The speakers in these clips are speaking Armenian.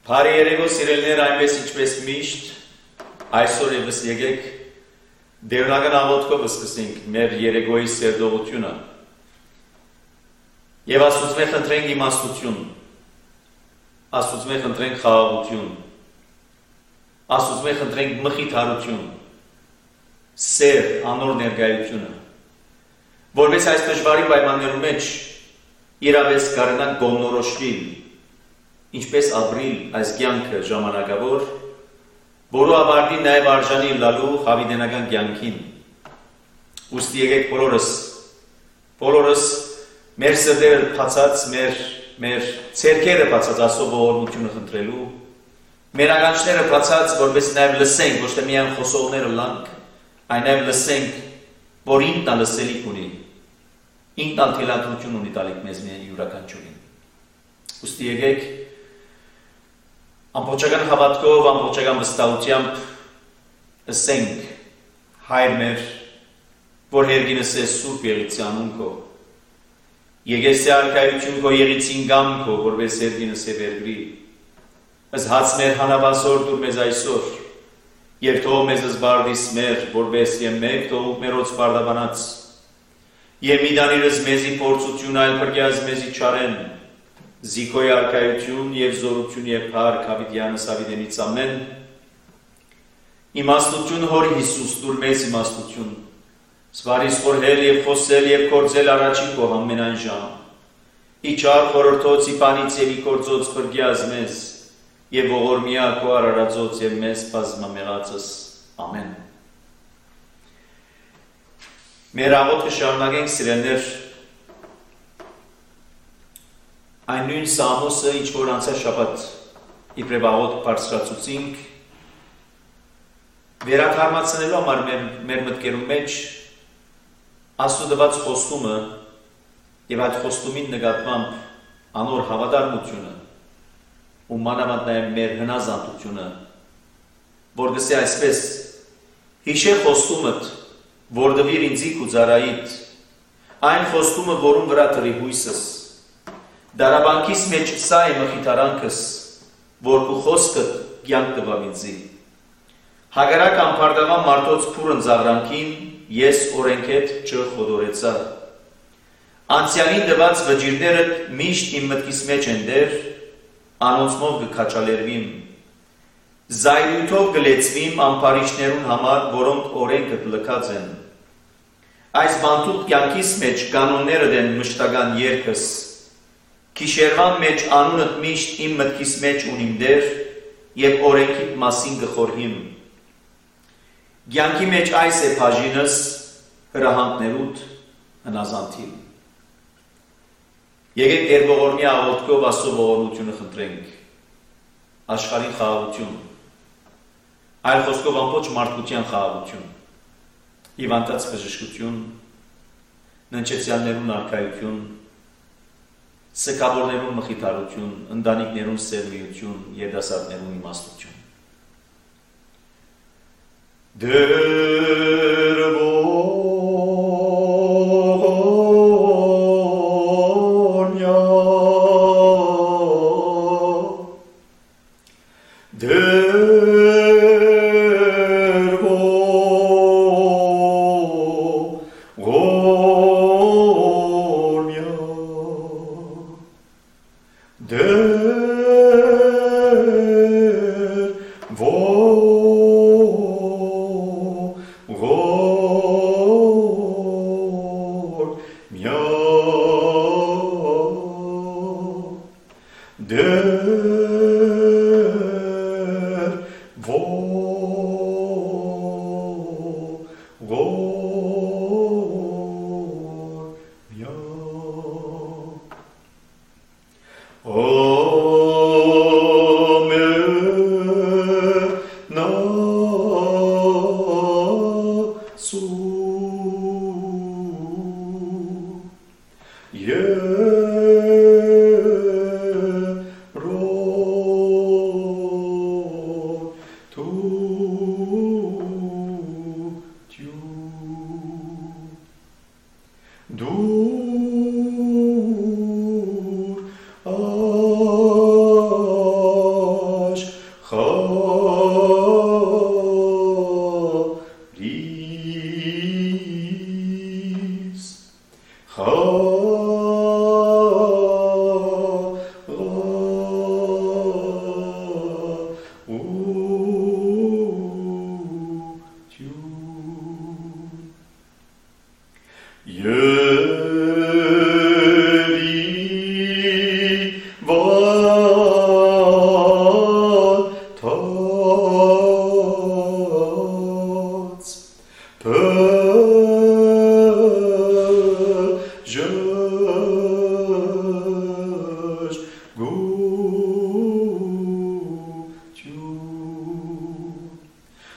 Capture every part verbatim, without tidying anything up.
Բարի երեկո սիրելիներ, այնպես ինչպես միշտ, այսօր ևս եկեք դերունական աղոթքով սկսենք մեր երեկոյի սերտողությունը և Աստծուց խնդրենք իմաստություն, Աստծուց խնդրենք խաղաղություն, Աստծուց խնդրենք մխիթարություն, սեր, անոր ներկայությունը, որպես այս դժվարին պայմաններում մեջ իրավես կարենանք գոմնորոշվել, ինչպես ապրիլ այս կյանքը ժամանակավոր, որու ավարտին նաև արժանի լալու հավիտենական կյանքին։ Ուստի եկեք բոլորս, բոլորս մեր սրտերը բացած, մեր, մեր ցերքերը բացած Աստծո ողորմությունը խնդրելու, մեր ականջները բացած, որպես նաև լսենք, ոչ թե միայն խոսողները լանք, այն նաև լսենք, որ ինքն ալ լսելիք ունի, ինքն ալ թելադրություն ունի տալիք մեզ միայն յուրաքանչյուրին։ Ուստի եկեք ամբողջական հավատքով, ամբողջական վստահությամբ ըսենք Հայր մեր, որ հերգինս ես սուրբ եղիցի անուն քո, եկես է արքայություն քո եղիցին գամ քո, որպես հերգինս է վերգրի, ըս հաց մեր հանավասոր դուր մեզ այսօր, և թող մեզ զբարդիս մեր, որպես և մեկ թողուք մերոց բարդաբանած, և մի դանիրս մեզի փորձություն այլ պրկյազ մեզի չարեն, զիքոյ արքայություն և զորություն և փառք հավիտյանս հավիտենից ամեն, իմաստություն հոր Հիսուս դուր մեզ իմաստություն, սվարիս խորհել և խոսել և կործել առաջին քո ամենայն ժամ, իչար խորհրդոց իպանից և իքործոց պրկյազ մեզ, և ողորմյա քո արարածոց և մեզ բազմամեղածս ամեն։ Մեր աղոթքը շարունակենք սիրելիներ, այն նույն Սամոսը, ինչ որ անցյալ շաբաթ իբրև աղոթք բարձրացուցինք, վերաթարմացնելու համար մեր, մեր մտքերում մեջ Աստծո տված խոստումը և այդ խոստումին նկատմամբ անոր հավատարմությունը ու մանավանդ նաև մեր հնազանդությունը, որ գսե այսպես, հիշե խոստումդ, որ դվիր ինձի քու ծառայիդ, այն խոստումը, որում վրա տրի հույսս, դարաբանքիս մեջ սա է մխիթարանքս, որ քու խոսքդ կյանք տվավ ինձի։ Հագարակ ամփարտավան մարդոց փուրն ծաղրանքին ես օրենքեդ չխոդորեցա։ Անցյալին տված վճիրներդ միշտ իմ մտքիս մեջ են դեր, անոնցմով կքաչալերվիմ։ Զայրույթով կլեցվիմ ամփարիչներուն համար, որոնք օրենքդ լքած են։ Այս բանտուկ կյանքիս մեջ կանոններդ են մշտական երկս, Քիշերվան մեջ անունդ միշտ իմ մտքիս մեջ ունիմ դեր և օրենքիդ մասին գխորհիմ։ Կյանքի մեջ այս է բաժինս հրահանքներուդ հնազանդիլ։ Եկեք Տեր ողորմյա աղոթքով Աստծո ողորմությունը խնդրենք, աշխարհին խաղաղություն, այլ խոսքով ամբողջ մարդկության խաղաղություն, հիվանդած բժշկություն, ննջեցյալներուն արքայություն, սգավորներուն մխիթարություն, ընտանիքներուն սերմիություն, երիտասարդներուն իմաստություն։ Դեր ողորմյա, դեր Vo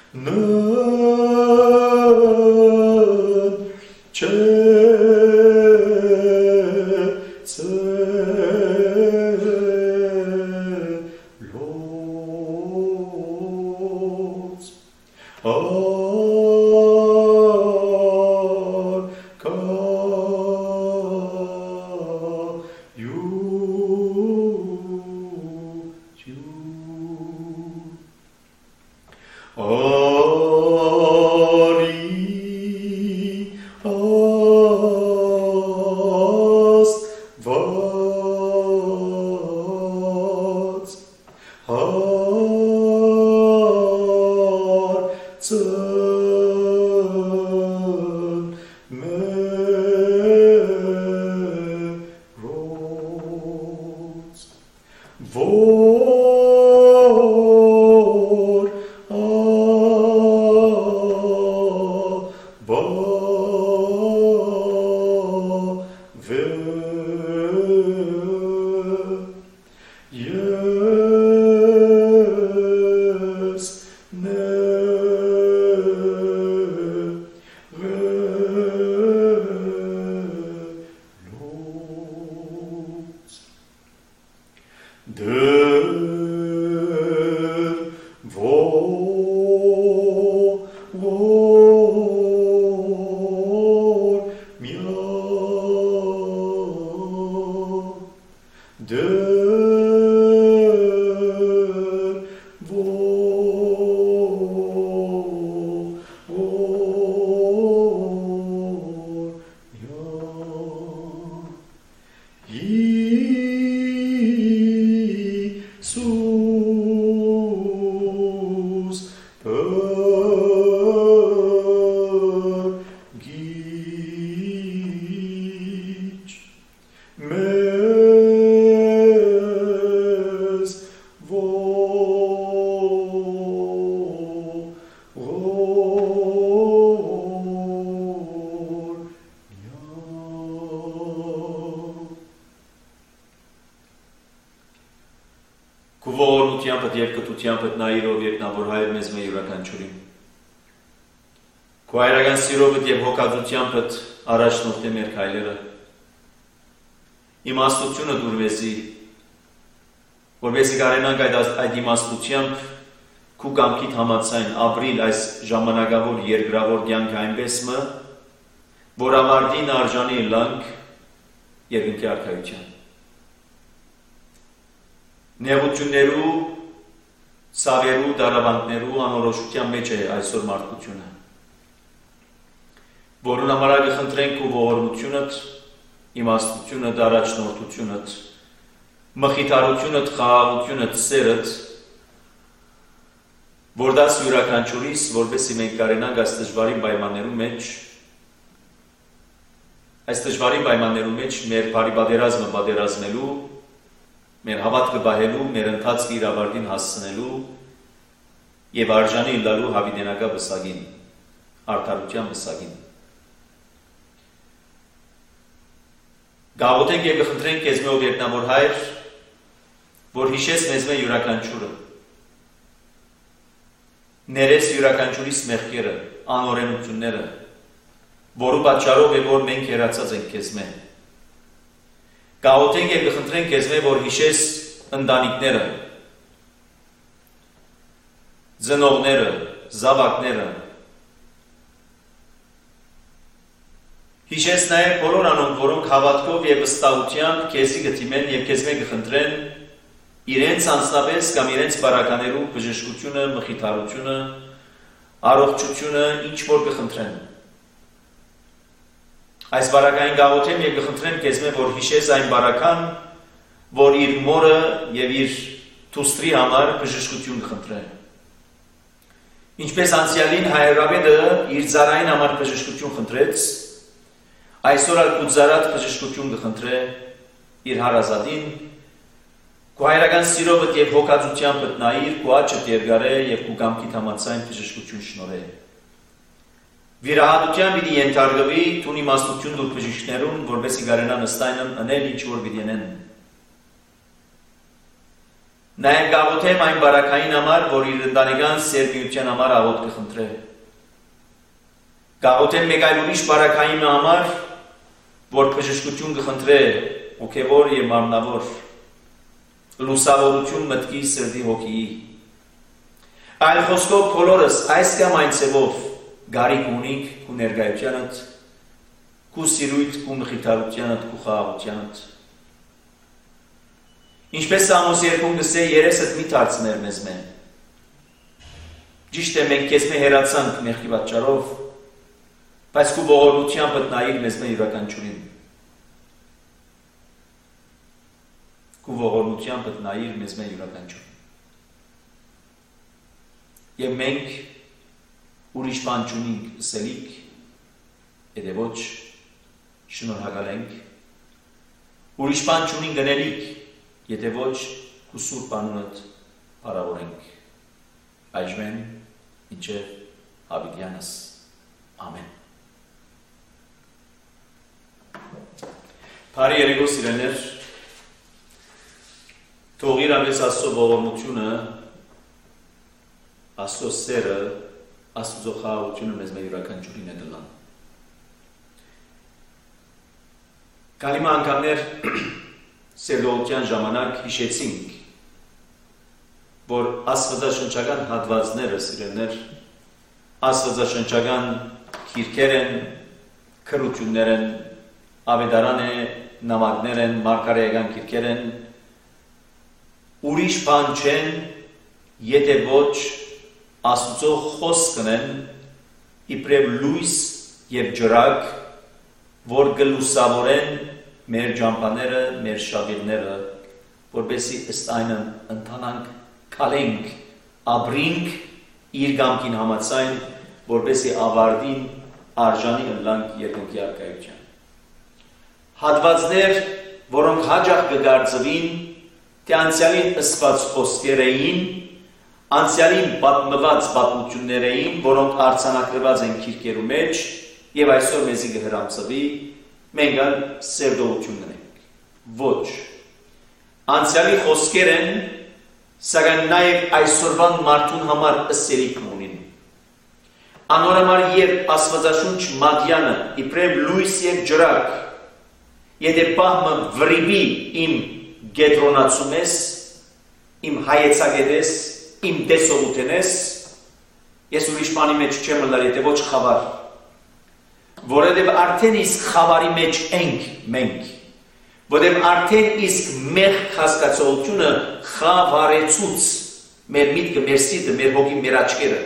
Ողորմությամբ եւ կտությամբ նայիրով երկնավոր հայր մեզ մեր յուրաքանչյուրին։ Քո հայրական սիրով եւ հոգածությամբ առաջնորդի մեր քայլերը։ Իմաստությունը դուր մեզի, որովհետեւ կարենանք այդ այդ իմաստությամբ քու կամքիդ համաձայն ապրիլ այս ժամանակավոր երկրավոր կյանքը այնպես մը, որ ամարտին արժանի լանք երկնքի արքայության։ Նեղություններու, սավերու, դարավանդներու անորոշության մեջ է այսօր մարդկությունը։ Որուն համար կխնդրենք ու ողորմությունդ, իմաստությունդ, առաջնորդությունդ, մխիթարությունդ, խաղաղությունդ, սերդ, որ դաս յուրաքանչյուրիս, որպեսզի մենք կարենանք այս դժվարին պայմաններու մեջ, այս դժվարին պայմաններու մեջ մեր բարի պատերազմը պատերազմելու, մեր հավատքը բահելու, մեր ընթացքը իր ավարտին հասցնելու եւ արժանի լալու հավիտենական վսակին, արդարության վսակին։ Գաղութենք եւ կխնդրենք քեզ մեր երկնավոր հայր, որ հիշես մեզ մեր յուրաքանչյուրը։ Ներես յուրաքանչյուրիս մեղքերը, անօրենությունները, որու պատճառով է որ մենք հեռացած ենք քեզ մեր։ Գաղութենք և կխնդրենք քեզ մեր, որ հիշես ընտանիքները, ծնողները, զավակները, հիշես նաև բոլոր անոնք, որոնք հավատքով և վստահությամբ քեզի կդիմեն և քեզ մեր կխնդրեն իրենց անձնապես կամ իրենց բարականերու բժշկությունը, մխիթարությունը, առողջությունը, ինչ որ կխնդրեն։ Այս բարակային գաղութեմ և կխնդրեմ քեզ մեր, որ հիշես այն բարական, որ իր մորը և իր թուստրի համար բժշկություն կխնդրեն։ Ինչպես անցյալին հայրավետը իր ծառային համար բժշկություն խնդրեց, այսօր ալ ու ծառատ բժշկություն կխնդրե իր հարազատին, քո հայրական սիրովդ և հոգածությամբ նայիր, քո աչքդ երկարե և քո կամքիդ համաձայն բժշկություն շնորհե։ Վիրահատության պիտի ենթարկվի տուն իմաստություն դուր բժիշկներուն, որպեսզի կարենան ըստայնն անել ինչ որ պիտի անեն։ Նաև գաղութեմ այն բարակային համար, որ իր ընտանեկան սերմիության համար աղոտ կխնդրե։ Գաղութեմ մեկ այլ ուրիշ բարակային համար, որ բժշկություն կխնդրե, հոգևոր և մարմնավոր, լուսավորություն մտքի սրտի հոգիի։ Այլ խոսքով բոլորս այս կամ այն ձևով գարիք ունենք քու ներկայությանդ, քու սիրույթ, քու մխիթարությանդ, քու խաղաղությանդ։ Ինչպես Սամոս երկում գսե երեսդ մի թարցներ մեզ մեն։ Ճիշտ է մենք քեզ մե հեռացանք մեղքի պատճառով, բայց քու ողորմությամբ մտնայիր մեզ մե յուրաքանչյուրին։ Քու ողորմությամբ մտնայիր մեզ մե յուրաքանչյուրին։ Եվ մենք ուրիշ բան չունենք ասելիք, եթե ոչ շնորհակալ ենք, ուրիշ բան չունենք գնելիք, եթե ոչ քու սուրբ անունդ փառավորենք։ Այժմ մինչև հավիտյանս։ Ամեն։ Բարի երեկո սիրելիներ, թող իր ամենից Աստծո ողորմությունը, Աստծո սերը, Աստծո խաղաղությունը մեզ մեր յուրաքանչյուրին է դլան։ Կալիմա անգամներ սերդողության ժամանակ հիշեցինք, որ աստվածաշնչական հատվածները սիրելներ, աստվածաշնչական քիրքեր են, քրություններ են, ավետարան է, նամակներ են, մարգարեական քիրքեր են, ուրիշ բան չեն, եթե ոչ Աստծո խոսքն են, իբրև լույս և ջրակ, որ գլուսավորեն մեր ջամփաները, մեր շավիղները, որպեսզի ըստ այն ընթանանք, քալենք, ապրենք իր կամքին համաձայն, որպեսզի ավարտին արժանի ըլլանք երկնքի առկայության։ Հատվածներ, որոնք հաճախ կգործվին, թե անցյալին ըսված խոսքեր էին, անցյալին պատմված պատմություններ էին, որոնք արձանագրված են քիրքերու մեջ, և այսօր մեզի կհրամցվի, մենք ալ սերդողություն ունենք։ Ոչ։ Անցյալի խոսքեր են, սակայն նաև այսօրվան մարդուն համար ըսելիք ունին։ Անոր համար երբ Աստվածաշունչ մատյանը, իբրև լույս և ջրակ, եթե պահմը վրիբի իմ գետրոնացում ես, իմ հայեցագետ ես, իմ տեսողութեն ես, ես ուրիշ բանի մեջ չեմ լար, եթե ոչ խավար, որովհետև արդեն իսկ խավարի մեջ ենք մենք, որովհետև արդեն իսկ մեղք հասկացողությունը խավարեցուց մեր միտքը, մեր սիրտը, մեր հոգին, մեր աչքերը։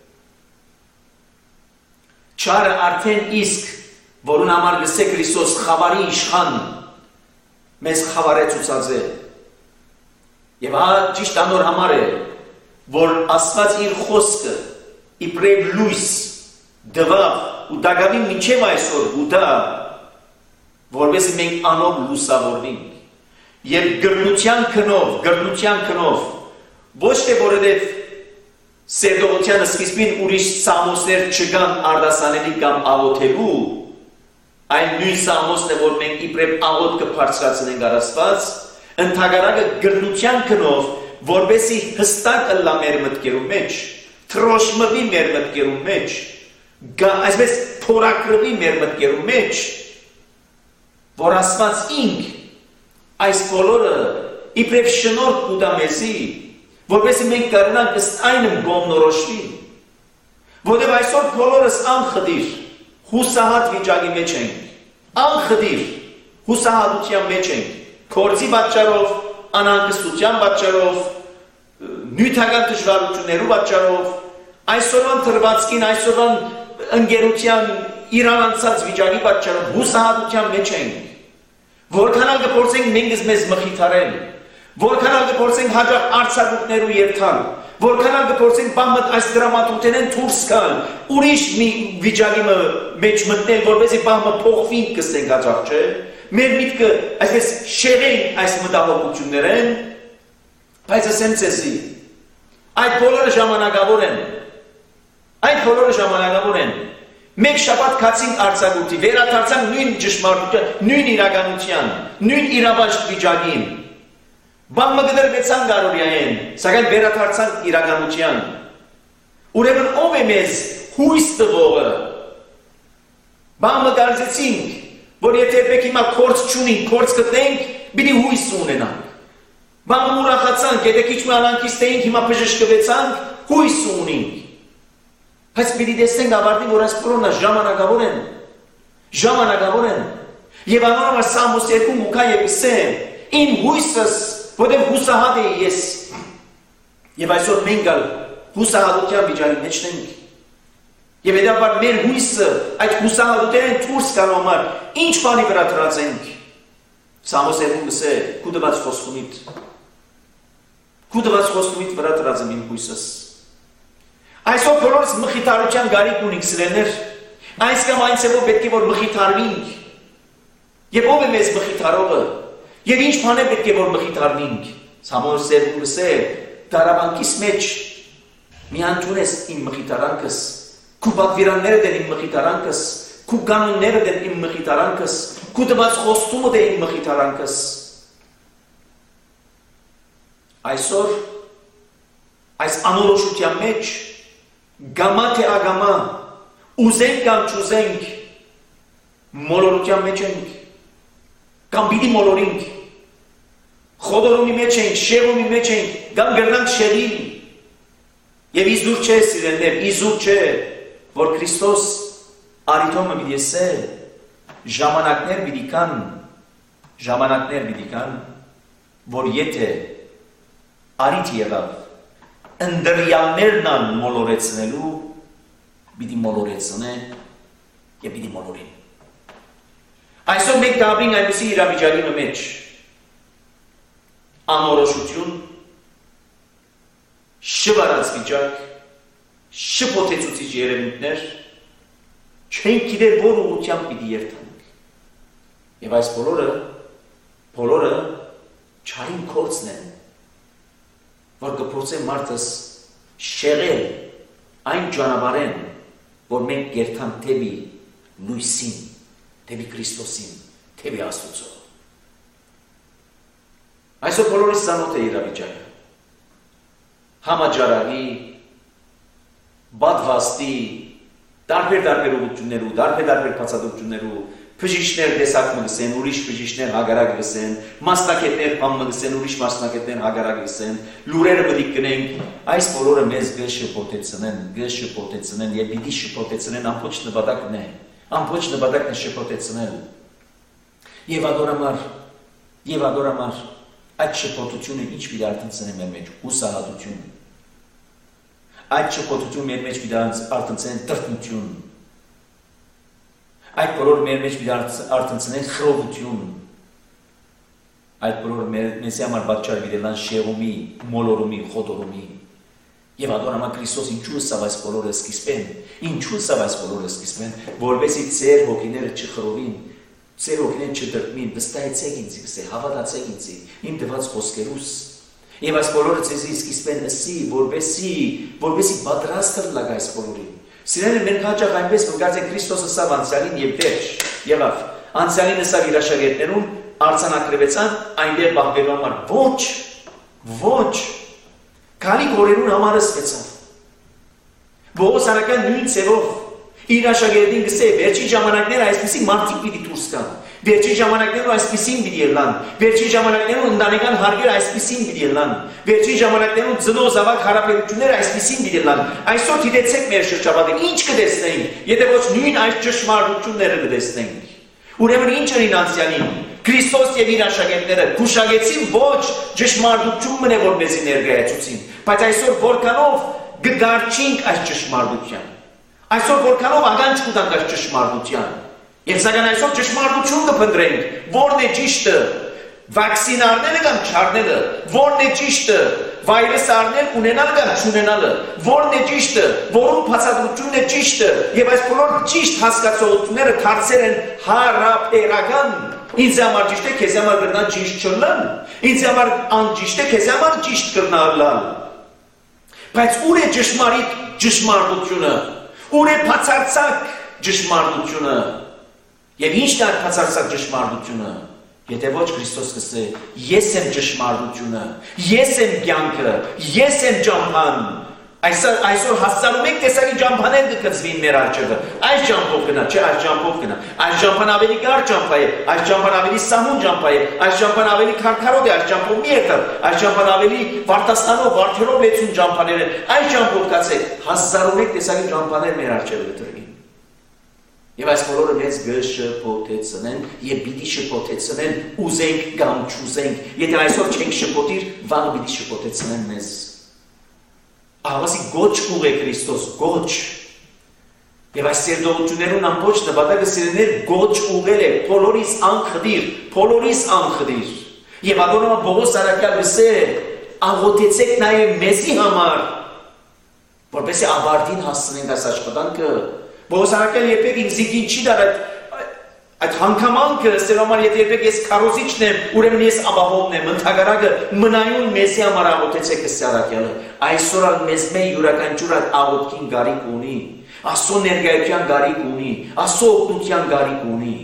Չարը արդեն իսկ, որուն համար գսե Քրիստոս խավարի իշխան, մեզ խավարեցուցած է։ Եվ հա ճիշտ անոր համար է, որ Աստված իր խոսքը իբրև լույս դվավ ու դագավին մինչև այսօր ուտա, որպեսզի մենք անով լուսավորվենք եւ գրնության քնով, գրնության քնով, ոչ թե որովհետեւ սերդողության սկիզբին ուրիշ սամոսներ չկան արդասանելի կամ աղոթելու, այն նույն սամոսն է, որ մենք իբրև աղոթ կբարձրացնենք առ Աստված, ընդհակառակը գրնության քնով, որպեսզի հստակ ըլլա մեր մտքերում մեջ, թրոշմվի մեր մտքերում մեջ, այսպես փորակրվի մեր մտքերում մեջ, որ Աստված ինք այս բոլորը իբրև շնորհ կուտա մեզի, որպեսզի մենք կարողանանք ըստ այնմ գոմնորոշվի, որովհետև այսօր բոլորս անխդիր, հուսահատ վիճակի մեջ ենք, անխդիր, հուսահատության մեջ ենք, գործի պատճառով, անհանգստության պատճառով, նյութական դժվարություններու պատճառով, այսօրվան թրվածքին, այսօրվան ընկերության իրանացած վիճակի պատճառով հուսահատության մեջ ենք, որքան ալ կփորձենք մենք մեզ մխիթարել, որքան ալ կփորձենք հաջող արձակուրդներու երթալ, որքան ալ կփորձենք բամդ այս դրամատուրգներեն դուրս գալ, ուրիշ մի վիճակի մեջ մտնել, որպեսզի բամը փոխվին կսենք հաջող, չէ։ Մեր միտքը այսպես շեղենք այս մտահոգություններեն, բայց ասեմ ցեզի, այդ բոլորը ժամանակավոր են, այդ բոլորը ժամանակավոր են, մենք շաբաթ քացինք արձակուրդի, վերադարձանք նույն ճշմարտության, նույն իրականության, նույն իրավաշտ վիճակին, Բան մգդրվեցան գարորյային, սակայն վերադարձան իրականության։ Ուրեմն ով է մեզ հույս տվողը։ Բան մգարձեցինք, որ եթե երբեք հիմա կորց չունենք, կորց գտնենք, պիտի հույս ունենանք։ Բան ուրախացանք, եթե քիչ մի անհանգիստ էինք, հիմա բժշկվեցանք, հույս ունենք։ Բայց պիտի տեսնենք ավարտի, որ այս բոլորն ժամանակավոր են, ժամանակավոր են։ Եվ անորոշ Սամոս երկու մուքա եպիսե, իմ հույսս, որտեղ հուսահատ էի ես։ Եվ այսօր մենք ալ հուսահատության վիճակի մեջ ենք։ Եվ հետաբար մեր հույսը, այդ հուսահատության դուրս գալու համար ինչ բանի վրա դրածենք։ Սամոս երկու գսե, քու դված խոստումիդ։ Քու դված խոստումիդ վրա դրածեմ իմ հույսս։ Այսօր բոլորս մխիթարության գարիք ունենք սիրելներ, այս կամ այն ցեվով պետք է որ մխիթարվենք։ Եվ ով է մեզ մխիթարողը, եւ ինչ բան է պետք է որ մխիթարվենք։ Սամոս երկու գսե, դարաբանկիս մեջ մի անջունես իմ մխիթարանքս, քու պատվիրանները դեն իմ մխիթարանքս, քու կանոնները դեն իմ մխիթարանքս, քու դված խոստումը դեն իմ մխիթարանքս։ Այսօր այս անորոշության մեջ գամա թե ագամա ուզենք կամ չուզենք մոլորության մեջ ենք կամ պիտի մոլորենք խոդորումի մեջ ենք, շեղումի մեջ ենք, կամ գրնանք շեղին եւ իզուր չէ սիրելներ, իզուր չէ որ Քրիստոս արիտոմը պիտի ասե ժամանակներ պիտի կան, ժամանակներ պիտի կան, որ եթե արիթ եղավ ընդրյալներն ան մոլորեցնելու պիտի մոլորեցնե եւ պիտի մոլորին։ Այսօր մենք կապրինք այնպիսի իրավիճակի մեջ անորոշություն, շվարած վիճակ, շփոթեցուցիչ երևույթներ, չենք գիտեր որ ուղղությամբ պիտի երթանք։ Եվ այս բոլորը, բոլորը չարին կորցն են, որ կփորձեն մարդս շեղել այն ճանապարհեն, որ մենք երթանք թեպի լույսին, թեպի Քրիստոսին, թեպի Աստծո։ Այսօր բոլորիս ծանոթ է իրավիճակը։ Համաճարակի, բադվաստի, տարբեր-տարբեր ուղղություններու, տարբեր-տարբեր բացատրություններու, բժիշկներ տեսակ մգսեն, ուրիշ բժիշկներ հագարակ գսեն, մասնակետներ բան մգսեն, ուրիշ մասնակետներ հագարակ գսեն, լուրերը պետք գնենք, այս բոլորը մեզ գշ շփոթեցնեն, գշ շփոթեցնեն եւ պիտի շփոթեցնեն ամբողջ նպատակն է, ամբողջ նպատակն է շփոթեցնել։ Եվ ադորամար, եւ ադորամար այդ շփոթությունը ինչ պիտի արտընծնի մեր մեջ, հուսահատություն։ Այդ շփոթությունը մեր մեջ պիտի արտընծեն տրտմություն։ Այդ բոլոր մեր մեջ պիտի արտընծնեն խռովություն։ Այդ բոլոր մեզ համար պատճառ պիտի շեղումի, մոլորումի, խոդորումի։ Եվ ադորամա Քրիստոս ինչու սավ այս բոլորը սկիզբեն, ինչու սավ այս բոլորը սկիզբեն, որովհետեւ ձեր հոգիները չխռովին, ձեր հոգիները չդրկմին, վստահեցեք ինձ, գսե, հավատացեք ինձ, իմ տված խոսքերուս։ Եվ այս բոլորը ձեզի սկիզբեն ասի, որովհետեւ որովհետեւ պատրաստել լագ այս բոլորին։ Սիրելիներ, մենք հաճախ այնպես մգացենք Քրիստոսը սավ անցյալին եւ վերջ եղավ։ Անցյալին ասավ իր աշակերտներուն, արձանագրվեցան այնտեղ բաղվելու համար։ Ոչ, ոչ։ Քանի օրերուն համար ասվեցավ։ Բողոս արական նույն ցևով իր աշակերտին գսե, վերջի ժամանակները այսպիսի մարդիկ պիտի դուրս գան։ Վերջի ժամանակներում այսպիսին պիտի ելան։ Վերջի ժամանակներում ընտանեկան հարգերը այսպիսին պիտի ելան։ Վերջի ժամանակներում ծնող զավակ հարաբերությունները այսպիսին պիտի ելան։ Այսօր դիտեցեք մեր շրջապատին, ինչ կտեսնենք, եթե ոչ նույն այս ճշմարտությունները կտեսնենք։ Ուրեմն ինչ են անցյալին։ Քրիստոս եւ իր աշակերտները քուշագեցին ոչ ճշմարտությունն է որ մեզի ներկայացուցին, բայց այսօր որքանով կգարչինք այս ճշմարտության։ Այսօր որքանով ականջ կտանք այս ճշմարտության։ Եվ սակայն այսօր ճշմարտություն կփնտրենք, որն է ճիշտը, վակցին առնելը կամ չառնելը, որն է ճիշտը, վայրս առնել ունենալը կամ չունենալը, որն է ճիշտը, որում բացատրությունն է ճիշտը, եւ այս բոլոր ճիշտ հասկացողությունները դարձել են հարաբերական։ Ինձ համար ճիշտ է, քեզ համար կրնա ճիշտ չլան, ինձ համար անճիշտ է, քեզ համար ճիշտ կրնալան։ Բայց ուր է ճշմարիտ ճշմարտությունը, ուր է բացարձակ ճշմարտությունը։ Եվ ինչ է բացարձակ ճշմարտությունը, Եթե ոչ Քրիստոս կսե, ես եմ ճշմարտությունը, ես եմ կյանքը, ես եմ ճամփան։ Այսօր այսօր հասցանում եք տեսակի ճամփաներ կգծվին մեր արջևը։ Այս ճամփով գնա, չէ, այս ճամփով գնա։ Այս ճամփան ավելի գար ճամփա է, այս ճամփան ավելի սահուն ճամփա է, այս ճամփան ավելի քարքարոտ է, այս ճամփով մի եկավ, այս ճամփան ավելի վարտաստանով, վարդերով լեցուն ճամփաներ են։ Այս ճամփով կացեք, հասցանում եք տեսակի ճամփաներ մեր արջևը կտրվին։ Եվ այս բոլորը մեզ կշփոթեցնեն եւ պիտի շփոթեցնեն ուզենք կամ չուզենք։ Եթե այսօր չենք շփոթիր, վաղը պիտի շփոթեցնեն մեզ։ Ահավասի գոչ կուղ է Քրիստոս, գոչ։ Եվ այս սերդողություններուն ամբողջ նպատակը սիրելիներ գոչ ուղել է, բոլորիս անխդիր, բոլորիս անխդիր։ Եվ ադոնոմա Պողոս առաքյալ վսե, աղոթեցեք նաեւ մեզի համար, որպեսզի ավարտին հասցնենք այս աշխատանքը։ Պողոս առաքյալը երբեք ինձիկին չի դար այդ հանգամանքը, սերոմար եթե երբեք ես քարոզիչն եմ, ուրեմն ես ապահովն եմ, ընդհակառակը մնայուն մեզի համար աղոթեցեք ըստ առաքյալը։ Այսօր մեզ մեր յուրաքանչյուր այդ աղոթքին գարիք ունի, Աստծո ներկայության գարիք ունի, Աստծո օգնության գարիք ունի։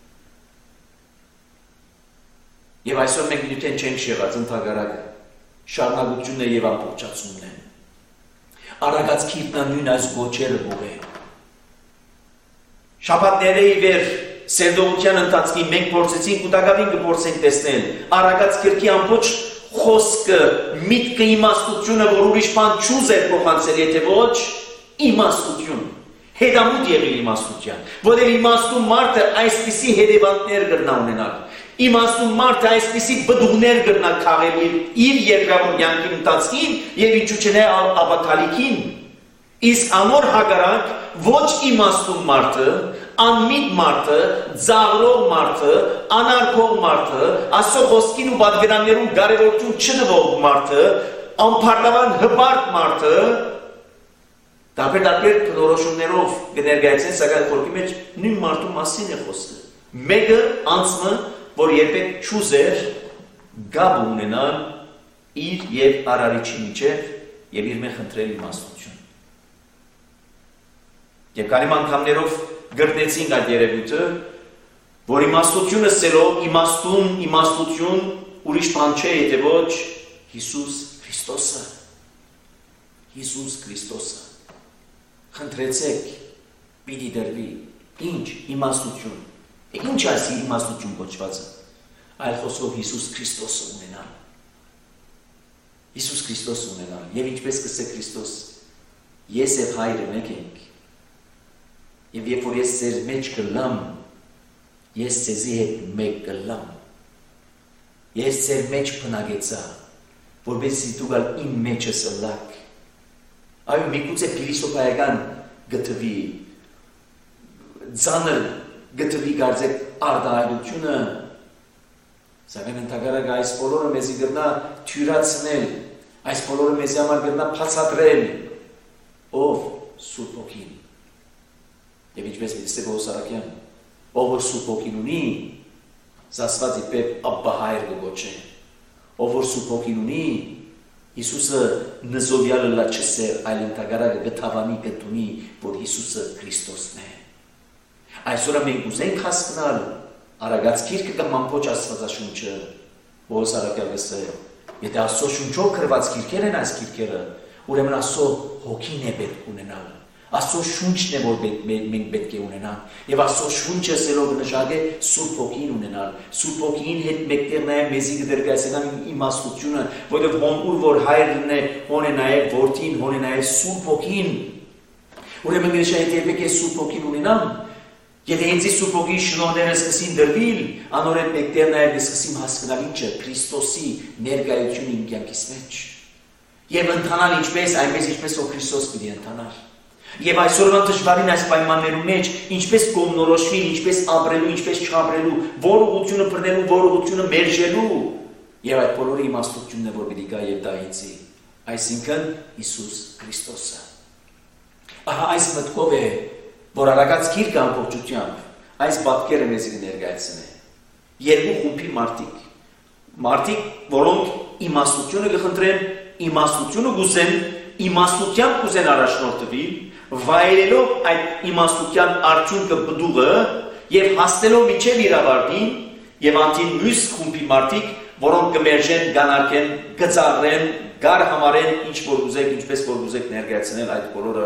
Եվ այսօր մենք նյութեն չենք շեղած, ընդհակառակը շարունակությունն է եւ ամբողջացումն է։ Արագած քիրտնա նույն այս գոչերը բուղե։ Շաբաթների վեր սերդողության ընթացքի մենք փորձեցինք ու դակավին կփորձենք տեսնել արագած քրքի ամբողջ խոսքը, միտքը, իմաստությունը, որ ուրիշ բան չուզեր փոխանցել, եթե ոչ իմաստություն, հետամուտ եղել իմաստության, որտեղ իմաստուն մարդը այսպիսի հետևանքներ կրնա ունենալ, իմաստուն մարդը այսպիսի բդուղներ կրնա քաղել իր երկրավոր կյանքի ընթացքին եւ ինչու՞ չէ ապակալիքին, իսկ անոր հակառակ ոչ իմաստուն մարդը, անմիտ մարդը, ծաղրող մարդը, անարգող մարդը, Աստծո խոսքին ու պատգրաններուն կարևորություն չտվող մարդը, անփառնավան հպարտ մարդը, տարբեր բնորոշումներով կներկայացնեն, սակայն խորքի մեջ նույն մարդու մասին է խոսքը։ Մեկը անձը, որ երբեք չուզեր գաբ ունենալ իր եւ արարիչի միջեւ եւ իր մեջ խնդրել իմաստություն։ Եվ կանի անգամներով գրնեցինք այդ երևույթը, որ իմաստությունը սելով իմաստուն, իմաստություն ուրիշ բան չէ, եթե ոչ Հիսուս Քրիստոսը։ Հիսուս Քրիստոսը։ Խնդրեցեք, պիտի դրվի, ինչ իմաստություն։ Ինչ ասի իմաստություն կոչվածը, այլ խոսքով Հիսուս Քրիստոսը ունենալ։ Հիսուս Քրիստոսը ունենալ, եւ ինչպես կսե Քրիստոս, ես եւ հայրը մեկ ենք։ Եվ երբ որ ես ձեր մեջ կլամ, ես ձեզի հետ մեկ կլամ։ Ես ձեր մեջ բնակեցա, որպեսզի դուք իմ մեջս ըլլաք։ Այո, միգուցե փիլիսոփայական գտվի, ծանր գտվի կարծեք արդահայտությունը, սակայն ընդհակառակը այս բոլորը մեզի կրնա թյուրացնել, այս բոլորը մեզի համար կրնա բացատրել, ով Սուրբ Հոգին։ Եվ ինչպես Միտսե Պողոս առաքյալ, ով որ Սուրբ Հոգին ունի, Աստված իբր Աբբա հայր կոչե, ով որ Սուրբ Հոգին ունի, Հիսուսը նզովյալը լա չսեր, այլ ընդհակառակը գտավանի կտունի, որ Հիսուսը Քրիստոսն է։ Այսօր մենք ուզենք հասկանալ արագած գիրքը կամ ամբողջ Աստվածաշունչը, Պողոս առաքյալը ասել, եթե Աստծո շունչով գրված գիրքեր են այս գիրքերը, ուրեմն Աստծո Հոգին է պետք ունենալ։ Աստծո շունչն է, որ մենք պետք է ունենանք, եւ Աստծո շունչը սելով նշանակե Սուրբ Հոգին ունենալ։ Սուրբ Հոգին հետ մեկտեղ նաեւ մեզի կդերկայացնան իմաստությունը, որովհետեւ հոն որ հայրն է, հոն է նաեւ որդին, հոն է նաեւ Սուրբ Հոգին։ Ուրեմն նշանակե երբեք է Սուրբ Հոգին ունենամ, եթե ինձ Սուրբ Հոգի շնորհները սկսին դրվել, անորեն մեկտեղ նաեւ սկսեմ հասկանալ ինչը Քրիստոսի ներկայությունն իմ կյանքիս մեջ։ Եվ ընթանալ ինչպես, այնպես ինչպես որ Քրիստոս պիտի ընթանար։ Եվ այսօրվան դժվարին այս պայմաններու մեջ ինչպես կողմնորոշվի, ինչպես ապրելու, ինչպես չապրելու, որ ուղղությունը բռնելու, որ ուղղությունը մերժելու, եւ այդ բոլորի իմաստությունն է, որ պիտի գա եւ դահիցի, այսինքն Հիսուս Քրիստոսը։ Ահա այս մտքով է, որ արագած գիրքը ամբողջությամբ այս պատկերը մեզ կներկայացնի։ Երկու խումբի մարդիկ, մարդիկ, որոնք իմաստությունը կխնդրեն, իմաստությունը կուզեն, իմաստությամբ կուզեն առաջնորդվել, վայելելով այդ իմաստության արդյունքը բդուղը եւ հասնելով միջև իր ավարտին, Եվ անտին մյուս խումբի մարդիկ, որոնք կմերժեն, կանարկեն, կծաղրեն, գար համարեն, ինչ որ ուզեք, ինչպես որ ուզեք ներկայացնել այդ բոլորը։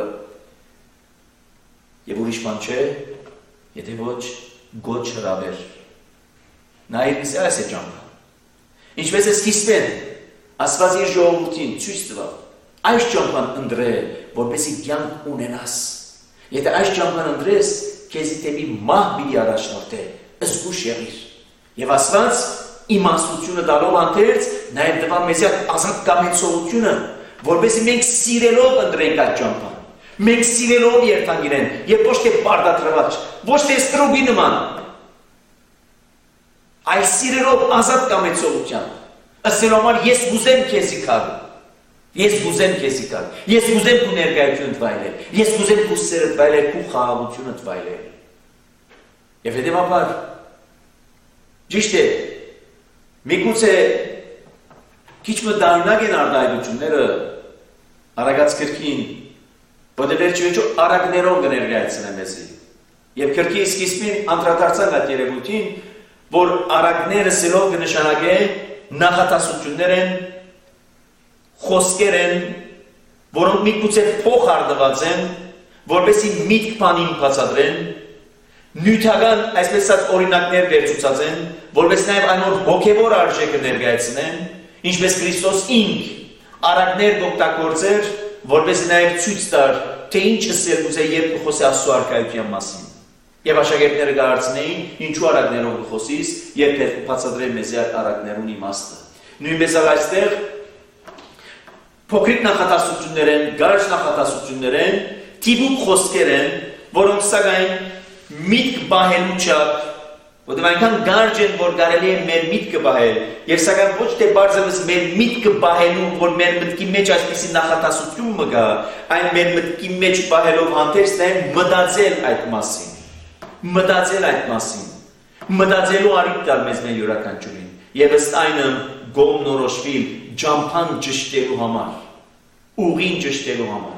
Եվ ուրիշ բան չէ, եթե ոչ գոչ հրավեր։ Նայեք այս է ճամփա։ Ինչպես է սկիզբեն, Աստված իր ժողովրդին ցույց տվավ, այս ճամփան ընտրել, որպեսզի կյանք ունենաս։ Եթե այս ճամփան ընտրես, քեզի դեպի մահ պիտի առաջնորդե, զգուշ եղիր։ Եվ Աստված իմաստությունը տալով անթերց, նաև տվավ մեզ ազատ կամեցողությունը, որպեսզի մենք սիրելով ընտրենք այդ ճամփան։ Մենք սիրելով երթանք իրեն, եւ ոչ թե բարդատրված, ոչ թե ստրուբի նման, այլ սիրելով ազատ կամեցողությամբ։ Ասելով համար ես ուզեմ քեզի քար, ես ուզեմ քեզի քար, ես ուզեմ քո ներկայությունը վայելել, ես ուզեմ քո սերը վայելել, քո խաղաղությունը վայելել։ Եվ հետևաբար ճիշտ է, միգուցե քիչ մտարնակ են արտահայտությունները Արագած գրքին, որտեղ վերջիվերջո արագներով կներկայացնեն մեզի։ Եվ գրքի սկիզբին անդրադարձան այդ երևույթին, որ արագները սելով կնշանակե նախատասություններ են, խոսքեր են, որոնք միգուցե փոխարդված են, որպեսզի միտք բանին բացատրեն, նյութական այսպես ասած օրինակներ վերցուցած են, որպես նաև այնօր հոգևոր արժեքը ներկայացնեն, ինչպես Քրիստոս ինք արագներ օգտագործեր, որպեսզի նաև ցույց տար, թե ինչ ասել ուզե երբ խոսե Աստծո արքայության մասին։ Եվ աշակերտները կարծնեին, ինչու արագներով խոսիս, երբ բացատրել մեզ այդ արագներուն իմաստը։ Նույնպես այստեղ փոքրիկ նախատասություններ են, գարշ նախատասություններ են, տիպիկ խոսքեր են, որոնք սակայն միտք բահելու չափ, որտեղ այնքան գարջ են, որ կարելի է մեր միտքը բահել, եւ սակայն ոչ թե բարձրապես մեր միտքը բահելու, որ մեր մտքի մեջ այսպիսի նախատասություն մգա, այն մեր մտքի մեջ բահելով հանդերձ նաև մտածել այդ մասին։ Մտածել այդ մասին, մտածելու արիք տալ մեզ մեր յուրաքանչյուրին, եւ ըստ այնը գոմնորոշվի ճամփան ճշտելու համար, ուղին ճշտելու համար։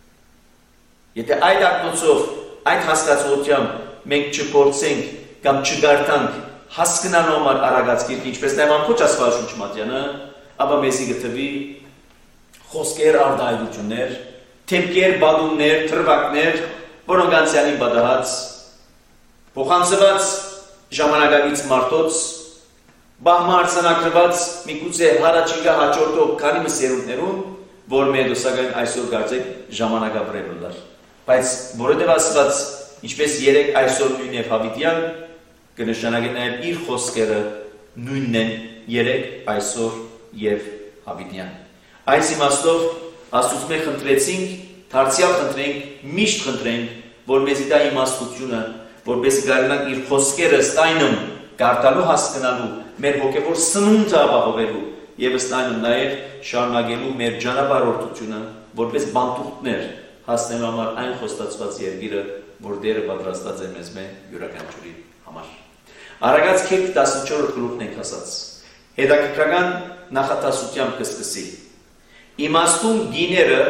Եթե այդ ակնոցով, այդ հասկացությամբ մենք չփորձենք կամ չգարտանք հասկանալու համար Արագած գիրքը, ինչպես նաև ամբողջ Աստվածաշունչ մատյանը, ապա մեզի գտվի խոսքեր, արտահայտություններ, թեփքեր, բադումներ, թրվակներ, որոնք անցյալին պատահած փոխանցված ժամանակակից մարդոց, բահմարցանակրված միգուցե հարաճիգա հաջորդող քանի մսերունդներուն, որ մեր դուսակային այսօր կարծեք ժամանակավորել լար։ Բայց որովհետև Աստված, ինչպես երեք այսօր նույն եւ հավիտյան, կնշանակի նաև իր խոսքերը նույնն են երեք այսօր եւ հավիտյան։ Այս իմաստով Աստծուց մենք խնդրեցինք, դարձյալ խնդրենք, միշտ խնդրենք, որ մեզի դա իմաստությունը, որպես գարնանք իր խոսքերը ստայնում գարտալու հասկանալու, մեր հոգևոր սնունդը ապահովելու եւ ստայնում նաեւ շարունակելու մեր ճանապարհորդությունը, որպես բանտուղտներ հասնելու համար այն խոստացված երկիրը, որ Տերը պատրաստած է մեզ մեր յուրաքանչյուրի համար։ Արագած գիրք տասնչորրորդ գլուխն ենք ասած։ Հետաքրքրական նախատասությամբ կսկսի։ Իմաստուն գիները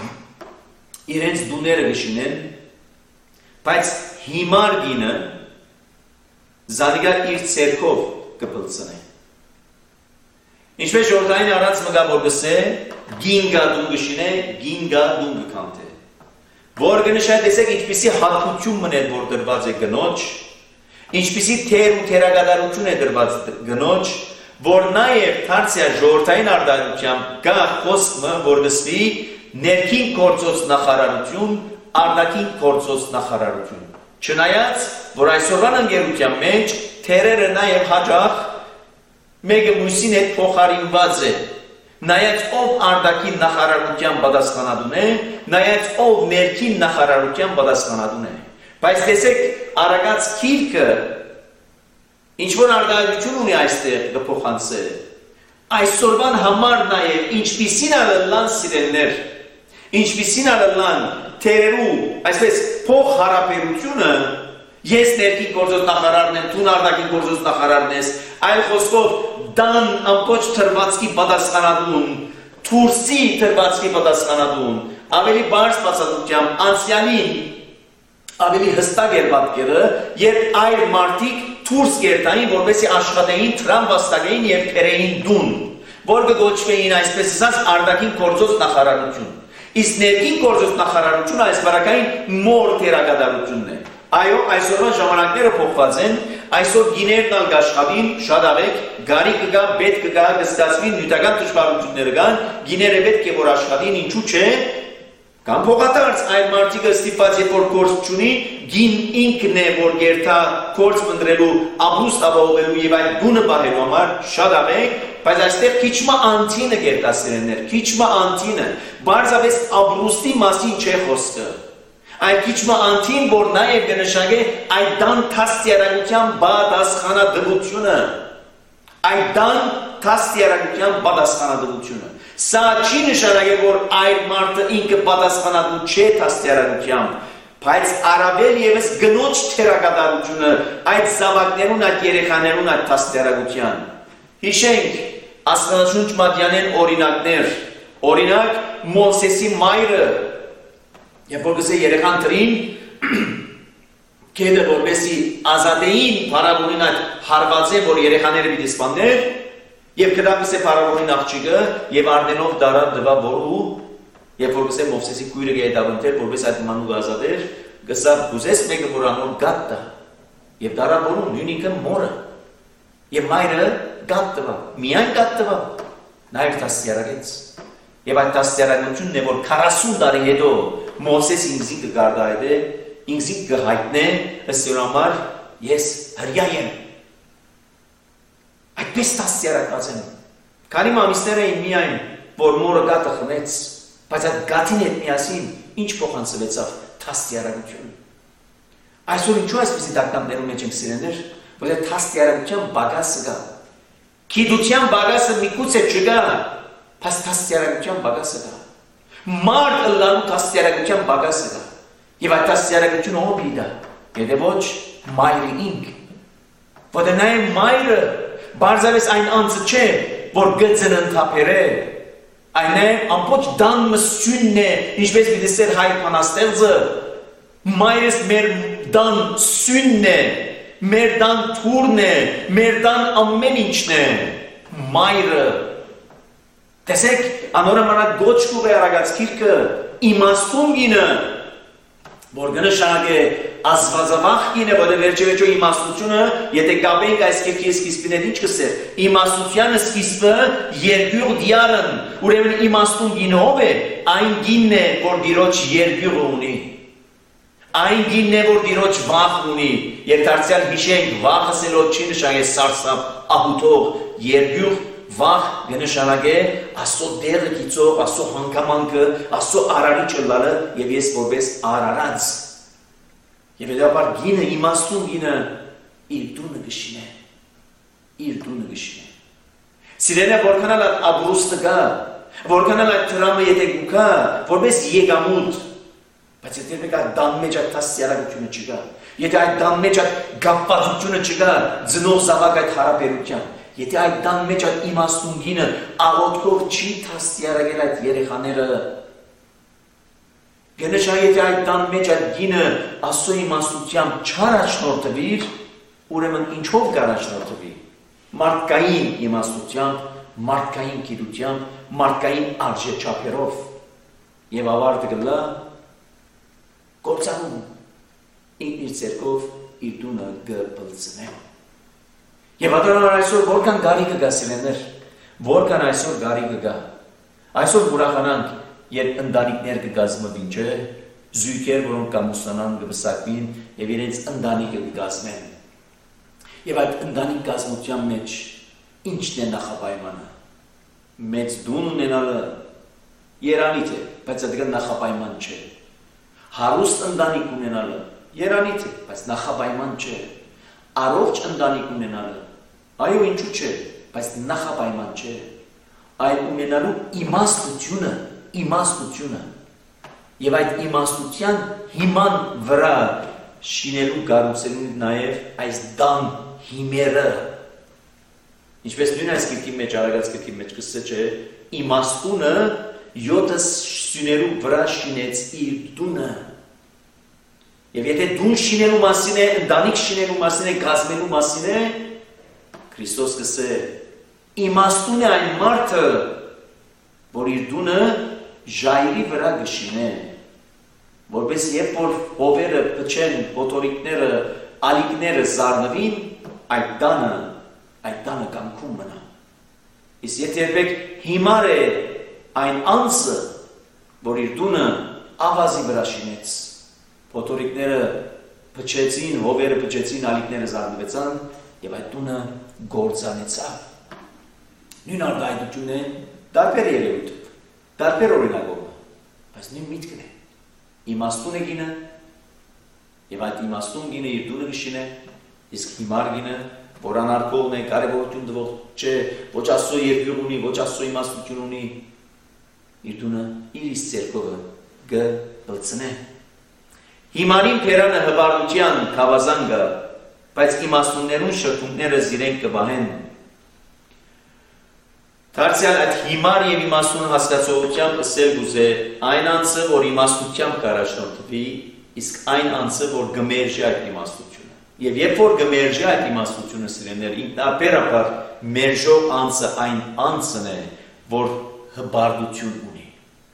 իրենց դուները կշինեն, բայց հիմար գինը զանիգա իր ցերքով կփլցնե։ Ինչպես ժողովրդային առած մգա որ գսե, գինգա դուն գշինե, գինգա դուն գքանթե։ Որ կնշանակի տեսեք ինչպիսի հատկություն մներ որ դրված է գնոջ, ինչպիսի թեր ու թերագադարություն է դրված գնոջ, որ նաև դարձյալ ժողովրդային արտահայտությամբ կա խոսքը, որ նստի ներքին գործոց նախարարություն, արտաքին գործոց նախարարություն։ Չնայած, որ այսօրվան ընկերության մեջ թերերը նաև հաճախ մեկը մյուսին հետ փոխարինված է, նայած ով արտաքին նախարարության պատասխանատուն է, նայած ով ներքին նախարարության պատասխանատուն է։ Բայց տեսեք, Արագած գիրքը ինչ որ արտահայտություն ունի այստեղ կփոխանցե։ Այսօրվան համար նաև ինչպիսին ալլան սիրելներ, ինչպիսին ալլան թերերու, այսպես փող հարաբերությունը, ես ներքին գործոց նախարարն եմ, դու արտաքին գործոց նախարարն ես, այլ խոսքով դան ամբողջ թրվածքի պատասխանատուն, թուրսի թրվածքի պատասխանատուն, ավելի բարձ բացատրությամբ անցյալին ավելի հստակ էր պատկերը, երբ այլ մարդիկ դուրս կերտային, որպեսզի աշխատեին, տրամ վաստակեին եւ թերեին դուն, որ կգոչվեին այսպես ասած արտաքին գործոց նախարարություն։ Իսկ ներքին գործոց նախարարությունը այս բարակային մոր թերագադարությունն է։ Այո, այսօրվա ժամանակները փոխված են, այսօր գիներն ալ գաշխատին, շատ ավեք, գարի կգա, պետք կգա, կստացվին, նյութական դժվարությունները կան, գիները պետք է որ աշխատին, ինչու՞ չէ, կամ փոխադարձ այլ մարդիկը ստիպված երբ որ գործ չունի, գին ինքն է որ երթա գործ մնդրելու, ապրուստ ապահովելու եւ այդ գունը պահելու համար, շատ ավեք, բայց այստեղ քիչմա անտինը գերտասերեններ, քիչմա անտինը, բարձավես ապրուստի մասին չէ խոսքը։ Այդ քիչմա անտին, որ նաև կնշանակե այդ դան թաստիարակության պատասխանատվությունը, այդ դան թաստիարակության պատասխանատվությունը։ Սա չի նշանակե, որ այլ մարդը ինքը պատասխանատու չէ թաստիարակությամբ, բայց առավել ևս գնոջ թերակատարությունը այդ զավակներուն, այդ երեխաներուն այդ թաստիարակության։ Հիշենք, Աստվածաշունչ մատյանեն օրինակներ, օրինակ Մովսեսի մայրը, երբ որ գսե երեխան տրին, կեդը որպեսի ազատեին փարավոնին այդ հարվածը, որ երեխաները պիտի սպաններ, եւ կդակսե փարավոնին աղջիկը եւ արդենով դարա դվա որու, երբ որ գսե Մովսեսի քույրը գեդավընթեր, որպես այդ մանուկ ազատեր, գսա գուզես մեկը որ անոր գատտա, եւ դարա որու նույնիկը մորը, եւ մայրը գատտվա, միայն գատտվա, նաեւ տասյարագեց, եւ այդ տասյարագությունն է, որ քառասուն տարի հետո Մովսես ինքզի կգարդայդե, ինքզի կհայտնե, ըստ համար ես հրյա եմ։ Այդպես տասյարակած եմ։ Քանի ամիսներ էին միայն, որ մորը գատը խմեց, բայց այդ գատին հետ միասին ինչ փոխանցվեցավ տասյարակություն։ Այսօր ինչու այսպեսի դակտամներում մեջ ենք սիրեներ, որ այդ տասյարակության բագասը կա։ Գիտության բագասը միգուցե չկա, բայց տասյարակության բագասը կա։ Մարդ ըլլալու տասյարակության բագասը կա։ Եվ այդ տասյարակությունը ով իդա, եթե ոչ մայրը ինք, որ նաև մայրը բարձավես այն անձը չէ, որ գծն ընթապեր է, այն է ամպոչ դան մսյունն է, ինչպես մի դեսեր հայ պանաստեղծը, մայրս մեր դան սյունն է, մեր դան թուրն է, մեր դան ամեն ինչն է, մայրը, տեսեք, անորը մանակ գոչկուղ է արագած կիրկը, իմաստուն գինը, որ գնշանակ է ազվազավախ գին է, որ է վերջևեջո իմաստությունը, եթե կապենք այս կերքի սկիզբին հետ ինչ կսեր, իմաստությանը սկիզբը երգյուղ դիարն, ուրեմն իմաստուն գինը ով է, այն գինն է, որ դիրոջ երգյուղը ունի, այն գինն է, որ դիրոջ վախ ունի, և դարձյալ հիշենք վախը սելոտ չի նշանակ է սարսապ ահութող երգյուղ, վախ գնշանակ է ասո դերը կիցող, ասո հանգամանքը, ասո արարի չլալը և ես որպես արարած։ Եվ հետապար գինը, իմաստուն գինը իր դունը գշին է, իր դունը գշին է։ Սիրենը որքանալ այդ աբրուստը կա, որքանալ այդ տրամը եթե գուկա, որպես եկամուտ, բայց եթե մեկ այդ դան մեջ այդ տասյարակությունը չկա, եթե այդ դան մեջ այդ գապվածությունը չկա, ձնող զավակ այդ հարաբերության, եթե այդ դան մեջ այդ իմաստուն գինը աղոտքով չի տասյարակել այդ երեխաները, գնշա եթե այդ դան մեջ այդ գինը ասո իմաստությամբ չարաչնորդվիր, ուրեմն ինչով կարաչնորդվի, մարդկային իմաստությամբ, մարդկային գիտությամբ, մարդկային արժեչափերով և ավարտը գլա գործանում ինքն իր ձեռքով իր դունը գպլծնե։ Եվ ատորան այսօր որքան գարիկը գա սիրեներ, որքան այսօր գարիկը գա, այսօր ուրախանանք, երբ ընտանիքներ կգազմվին, չէ, զույգեր, որոնք կամուսնանան կվսակվին և իրենց ընտանիքը կգազմեն։ Եվ այդ ընտանիք գազմության մեջ ինչն է նախապայմանը, մեծ դուն ունենալը երանիթ է, բայց այդ նախապայման չէ, հարուստ ընտանիք ունենալը երանիթ է, բայց նախապայման չէ, առողջ ընտանիք ունենալը, այո ինչու չէ, բայց նախապայման չէ, այլ ունենալու իմաստությունը, իմաստությունը, և այդ իմաստության հիման վրա շինելու գարուցելու նաև այս դան հիմերը, ինչպես նույն այս կիրքի մեջ, արագած կիրքի մեջ կսե չէ, իմաստունը յոտը սյուներու վրա շինեց իր դունը, Եվ եթե դուն շինելու մասին է, ընտանիք շինելու մասին է, կազմելու մասին է, Քրիստոս կսե իմաստուն է այն մարդը, որ իր դունը ժայռի վրա կշինե, որպես երբ որ հովերը փչեն, փոթորիկները, ալիքները զարնվին, այդ տանը, այդ տանը կամքում մնա։ Իսկ եթե երբեք հիմար է այն անձը, որ իր դունը ավազի վրա շինեց, փոթորիկները փչեցին, հովերը փչեցին, ալիքները զարնվեցան, եւ այդ տունը գործանեցավ։ Նույն արտահայտությունն է տարբեր երևույթով, տարբեր օրինակով, բայց նույն միտքն է։ Իմաստուն է գինը, եւ այդ իմաստուն գինը իր դունը կշինե, իսկ հիմար գինը, որ անարգողն է, կարևորություն տվող չէ, ոչ Աստծո երկյուղ ունի, ոչ Աստծո իմաստություն ունի, իր դունը իր իսկ ձեռքով կբլցնե։ Հիմարին փերանը հբարդության քավազան կա, բայց իմաստուններուն շրթունքները զիրենք կբահեն։ Դարձյալ այդ հիմար եւ իմաստուն հասկացողությամբ ասել գուզե այն անձը, որ իմաստությամբ կառաջնորդվի, իսկ այն անձը, որ գմերժի այդ իմաստությունը։ Եվ երբ որ գմերժի այդ իմաստությունը սիրելիներ, ինքնաբերաբար մերժող անձը այն անձն է, որ հբարդություն ունի։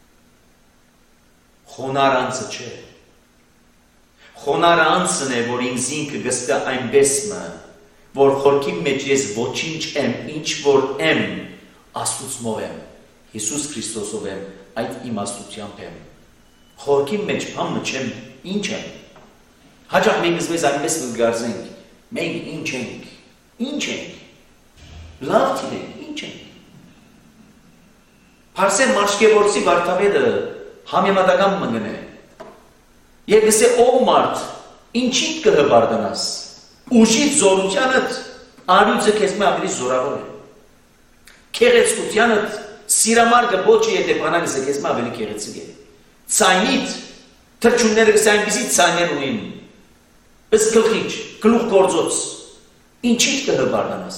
Խոնար անձը չէ։ Խոնար անձն է, որ ինձ ինքը գստա այնպես մը, որ խորքի մեջ ես ոչինչ եմ, ինչ որ եմ, Աստուծմով եմ, Հիսուս Քրիստոսով եմ, այդ իմաստությամբ եմ։ Խորքի մեջ բամը չեմ, ինչ եմ։ Հաճախ մենք զվեզ այնպես կգարզենք, մենք ինչ ենք, ինչ ենք, լավ թիրենք, ինչ ենք։ Պարսեն Մարշկևորցի վարդապետը համեմատական մգն է։ Եվ գսե ով մարդ, ինչիդ կհբարդանաս, ուժիդ զորությանդ, արյուծը քեզ մե ավելի զորավոր է։ Քեղեցկությանդ, սիրամարգը ոչի եթե բանակ զը քեզ մե ավելի քեղեցիկ է։ Ցայնիդ, թրջունները գսե այնպիսի ցայներ ունին, ըս գլխիչ, գլուխ գործոց, ինչիդ կհբարդանաս։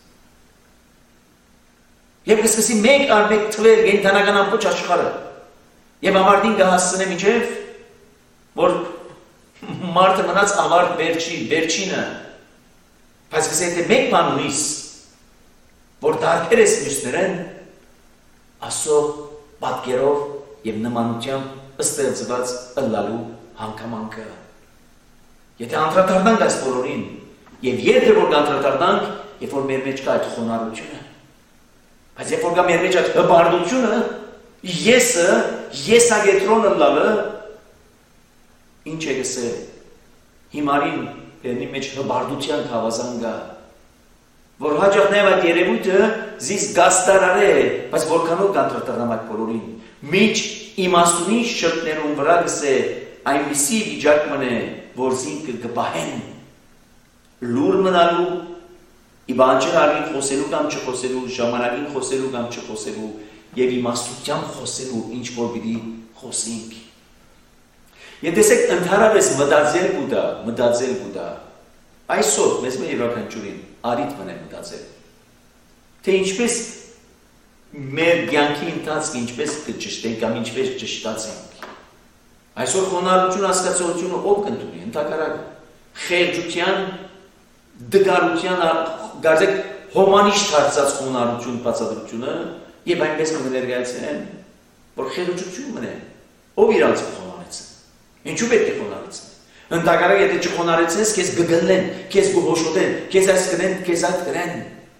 Եվ կսկսի մեկ առ մեկ թվեր գենթանական ամբողջ աշխարհը։ Եվ ամարտին կհասցնե միջև, որ մարդը մնաց ավարտ վերջի, վերջինը, բայց կսե եթե մեկ բան ունիս, որ դարբեր ես մյուսներեն, Աստծո պատկերով և նմանությամբ ստեղծված ըլլալու հանգամանքը։ Եթե անդրադառնանք այս բոլորին, և եթե որ անդրադառնանք, երբ որ մեր մեջ կա այդ խոնարհությունը, բայց երբ որ կա մեր մեջ այդ հբարդությունը, եսը, եսագետրոն ըլլալը, ինչ է գսել, հիմարին բերնի մեջ հբարդության կավազան գա, որ հաճախ նաև այդ երևույթը զիս գաստարար է, բայց որքանով կանտրատարնամ այդ բոլորին, միջ իմաստունի շրտներուն վրա գսե այնպիսի վիճակ մնե, որ զինքը գբահեն, լուր մնալու, իբանջեր արգին խոսելու կամ չխոսելու, ժամանակին խոսելու կամ չխոսելու, և իմաստությամբ խոսելու, ինչ որ պիտի խոսենք։ Եվ տեսեք ընդհանրապես մտածել կուտա, մտածել կուտա, այսօր մեզ մեր յուրաքանչյուրին արիթ մնե մտածել, թե ինչպես մեր կյանքի ընթացքը ինչպես կճշտենք կամ ինչպես ճշտացենք։ Այսօր խոնարհություն հասկացողությունը ով կընդունի, ընդհակառակը խեղճության, դգարության, գարձեք հոմանիշ դարձած խոնարհություն բացատրությունը եւ այնպես կներկայացնեն, որ խեղճություն մնե, ով իրանց խոնարհեցն։ Ինչու պետք է խոնարհեցնեն։ Ընդհակառակը եթե չխոնարհեցնես, քեզ կգլեն, քեզ կհոշոտեն, քեզ այս կնեն, քեզ այդ կրեն։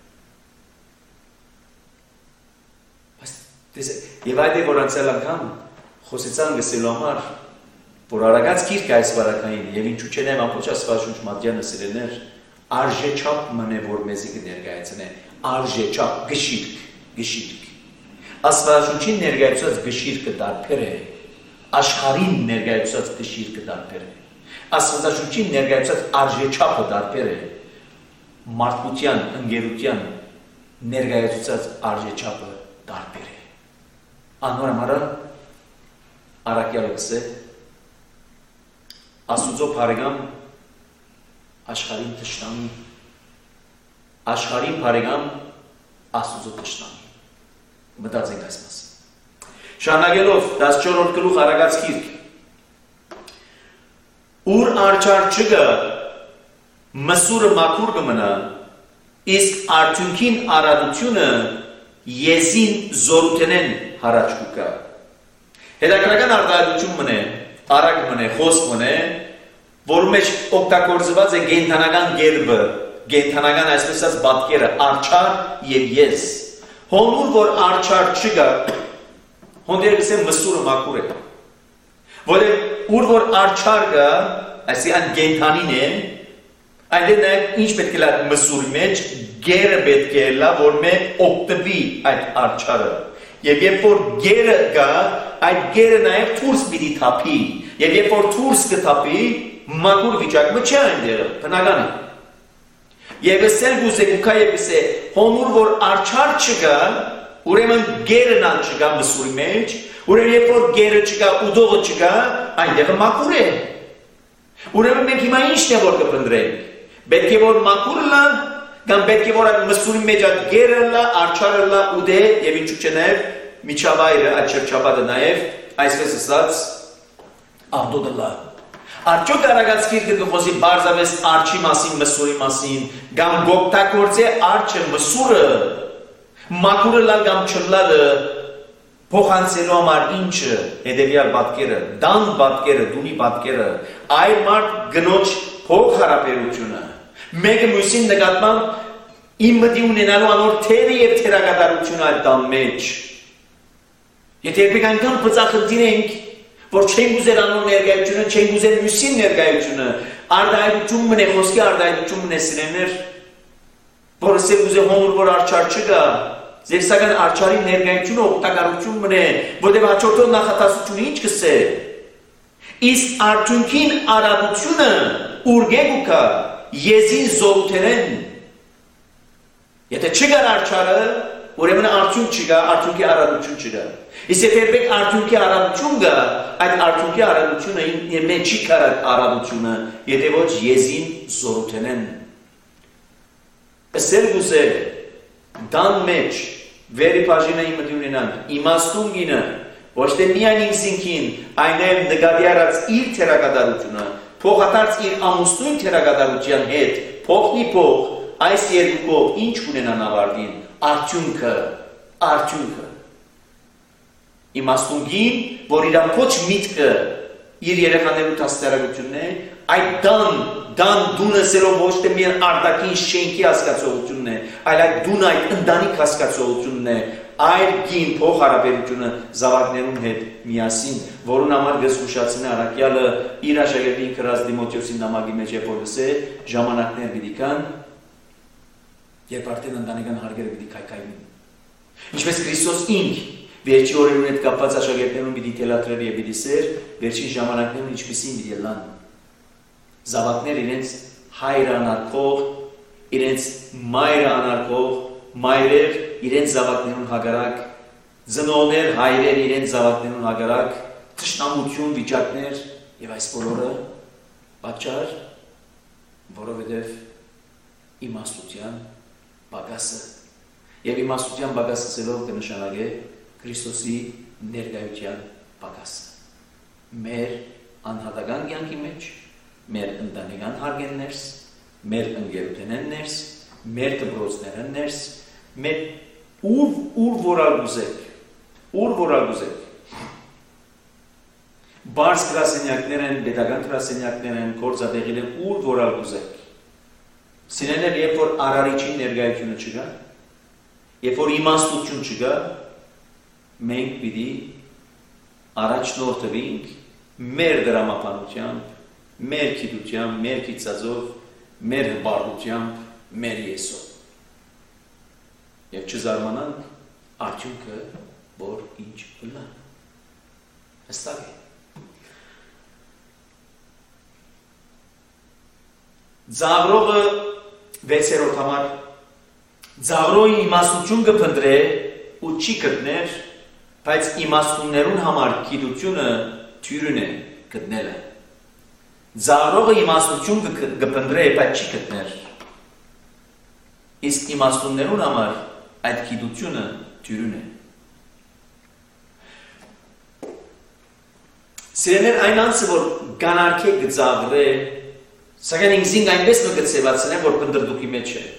Եվ այդ է, որ անցյալ անգամ խոսեցան գսելու համար, որ արագած գիրք այս վարակային, և ինչու չեն եմ ամբողջ Աստվածաշունչ մատյանը սիրելներ, արժեչափ մնե, որ մեզի կներկայացնե, արժեչափ, գշիրք, գշիրք։ Աստվածաշունչին ներկայացված գշիրքը տարբեր է, աշխարհին ներկայացված գշիրքը տարբեր է, Աստվածաշունչին ներկայացված արժեչափը տարբեր է, մարդկության, ընկերության ներկայացված արժեչափը տարբեր է։ Անոր համարը առակյալը գսե Աստուծո բարեկամ աշխարհին թշնամի, աշխարհին բարեկամ Աստուծո թշնամի։ Մտածենք այս մասին։ Շարունակելով տասնչորրորդ գլուխ Արագած գիրք ուր արջար չգա մսուրը մաքուր կմնա, իսկ արդյունքին արադությունը եզին զորութենեն հարաճ կուկա։ Հետաքրական արտահայտություն մնե, արագ մնե, խոսք մնե, որ մեջ օգտագործված է գենթանական գերբը, գենթանական այսպես ասած պատկերը, արջար եւ ես։ Հոնուր որ արջար չգա, հոնդեր գսեմ մսուրը մաքուր է։ Որտեղ ուր որ արջար կա, այսինքն գենթանին է, այնտեղ նաև ինչ պետք է լա մսուրի մեջ գերը պետք է լա, որ մե օգտվի այդ արջարը։ Եվ երբ որ գերը կա, այդ գերը նաև թուրս պիտի թափի։ Եվ երբ որ թուրս կթափի, մաքուր վիճակը չէ այնտեղ, բնական է։ Եվ ասել գուզե գուքա եւ ասե, հոնուր որ արջար չկա, ուրեմն գերն ալ չկա մսուրի մեջ, ուրեմն երբ որ գերը չկա, ուդողը չկա, այնտեղ մաքուր է։ Ուրեմն մենք հիմա ի՞նչն է որ կփնտրենք։ Պետք է որ մաքուր լա, կամ պետք է որ այդ մսուրի մեջ այդ գերը լա, արջարը լա, ուդե եւ ինչու՞ չէ նաեւ միջավայրը, այդ շրջապատը նաեւ այսպես ասած արտոդը լա։ Արդյոք արագացքիր կգխոսի բարձավես արջի մասին, մսուրի մասին, կամ գոպտակործե արջը մսուրը, մաքուրը լալ կամ չլալը, փոխանցելու համար ինչը, հետևյալ պատկերը, դան պատկերը, դունի պատկերը, այլ մարդ գնոջ փող հարաբերությունը, մեկը մյուսին նկատմամբ իմ մտի ունենալու անոր թերը եւ թերակատարությունը այդ տան մեջ։ Եթե երբեք այնքան բծախնդիր ենք, որ չենք ուզեր անոր ներկայությունը, չենք ուզեր մյուսին ներկայությունը, արտահայտություն մնե, խոսքի արտահայտություն մնե սիրեներ, որ ասել ուզե հոնուր որ արջար չկա, Զերսական արջարի ներկայությունը օգտակարություն մնե, որտեղ հաջորդող նախատասությունը ինչ կսե։ Իսկ արդյունքին արադությունը ուրգեգ ու կա, եզին զորութենեն։ Եթե չգար արջարը, ուրեմն արդյունք չգա, արդյունքի արադություն չգա։ Իսկ եթե երբեք արդյունքի արադություն գա, այդ արդյունքի արադությունը մեջ չի կար արադությունը, եթե ոչ եզին զորութենեն։ Ասել գուսել, դան մեջ, վերի պաժինը իմը դյունինան, իմաստուն գինը, ոչ թե միայն ինքսինքին, այնև նգադի արած իր թերակատարությունը, փոխատարց իր ամուսնույն թերակատարության հետ, փոխնի փող, այս երկուքով ինչ ունենան ավարտին, արդյունքը, արդյունքը։ Իմաստուն գին, որ իրան ոչ միտքը իր երեխաներու տաստերագությունն է, այդ դան, դան դունը սելով ոչ թե միայն արդակին շենքի հասկացողությունն է, այլ այդ դուն այդ ընդանիք հասկացողությունն է, այլ գին փող հարաբերությունը զավակներուն հետ միասին, որուն համար գզգուշացին առակյալը իր աշակերտին կրած Դիմոթեոսի նամակի մեջ երբ որ գսե ժամանակներ պիտի կան, երբ արդեն ընտանեկան հարգերը պիտի քայքայվին։ Ինչպես Քրիստոս ինք վերջի օրերուն հետ կապված աշակերտներուն պիտի թելադրել եւ պիտի սեր, վերջին ժամանակներուն ինչպիսին պիտի լան։ Զավակներ իրենց հայր անարգող, իրենց մայր անարգող, մայրեր իրենց զավակներուն հագարակ, ծնողներ, հայրեր իրենց զավակներուն հագարակ, թշնամություն, վիճակներ եւ այս բոլորը պատճառ, որովհետեւ իմաստության պակասը եւ իմաստության պակասը սելով կնշանակե Քրիստոսի ներկայության պակասը։ Մեր անհատական կյանքի մեջ մեր ընտանեկան հարգեններս, մեր ընկերութենեն ներս, մեր դպրոցներն ներս, մեր ուր ուր որալ ուզեք, ուր որալ ուզեք։ Բարս գրասենյակներ են, պետական գրասենյակներ են, գործադեղին են, ուր որալ ուզեք։ Սիրելիներ, երբ որ արարիչի ներկայությունը չկա, երբ որ իմաստություն չկա, մենք պիտի առաջնորդվենք մեր դրամապանությամբ, մեր գիտությամբ, մեր գիծածով, մեր հպարտությամբ, մեր եսով։ Եվ չզարմանանք արդյունքը, որ ինչ լա։ Հստակ է։ Ձաղրողը վեցերորդ համար ձաղրոյի իմաստություն կփնտրե ու չի գտներ, բայց իմաստուններուն համար գիտությունը թյուրին է գտնելը։ Ձաղրողը իմաստություն կփնտրե, բայց չի գտներ։ Իսկ իմաստուններուն համար այդ գիտությունը թյուրին է։ Սիրեներ այն անձը, որ գանարքե գծաղրե, սակայն ինքզինք այնպես մգծեվածն է, որ պնդրդուքի մեջ է։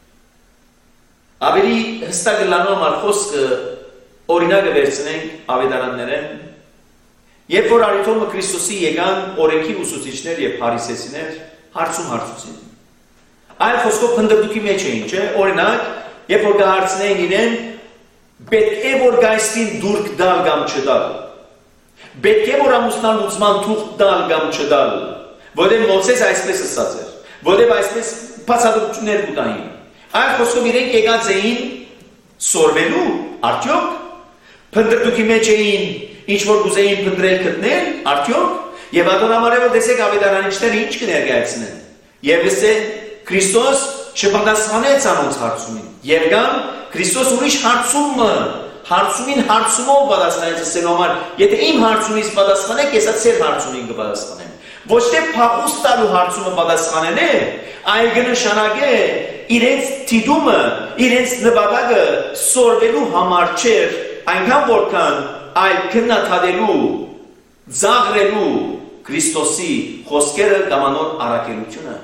Ավելի հստակ լանու համար խոսքը օրինակը վերցնենք ավետարաններեն, երբ որ արիթոմը Քրիստոսի եկան օրենքի ուսուցիչներ և փարիսեցիներ հարցում հարցուցին։ Այլ խոսքով պնդրդուքի մեջ էին, չէ, օրինակ, երբ որ կհարցնեին իրեն, պետք է որ գայստին դուրք դալ կամ չդալ, պետք է որ ամուսնան լուծման թուղթ դալ կամ չդալ, որտեղ Մովսես այսպես ասած էր, որտեղ այսպես բացատրություններ կտային։ Այլ խոսքով իրենք եկած էին սորվելու, արդյոք, պնդրդուքի մեջ էին, ինչ որ կուզեին պնդրել գտնել, արդյոք, եւ ատոնամարևը տեսեք ավետարանիչները ինչ կներկայացնեն։ Եվ լսեն Քրիստոս չպատասխանեց անոնց հարցումին։ Եվ կան Քրիստոս ուրիշ հարցումը, հարցումին հարցումով պատասխանեց ասելու համար, եթե իմ հարցումից պատասխանեք, ես ձեր հարցումին կպատասխանեմ։ Ոչ թե փախուստ տալու հարցումը պատասխանել է, այլ կնշանակե իրենց դիտումը, իրենց նպատակը սորվելու համար չէր, այնքան որքան այլ քննադատելու, ծաղրելու Քրիստոսի խոսքերը կամ անոր առաքելությունը։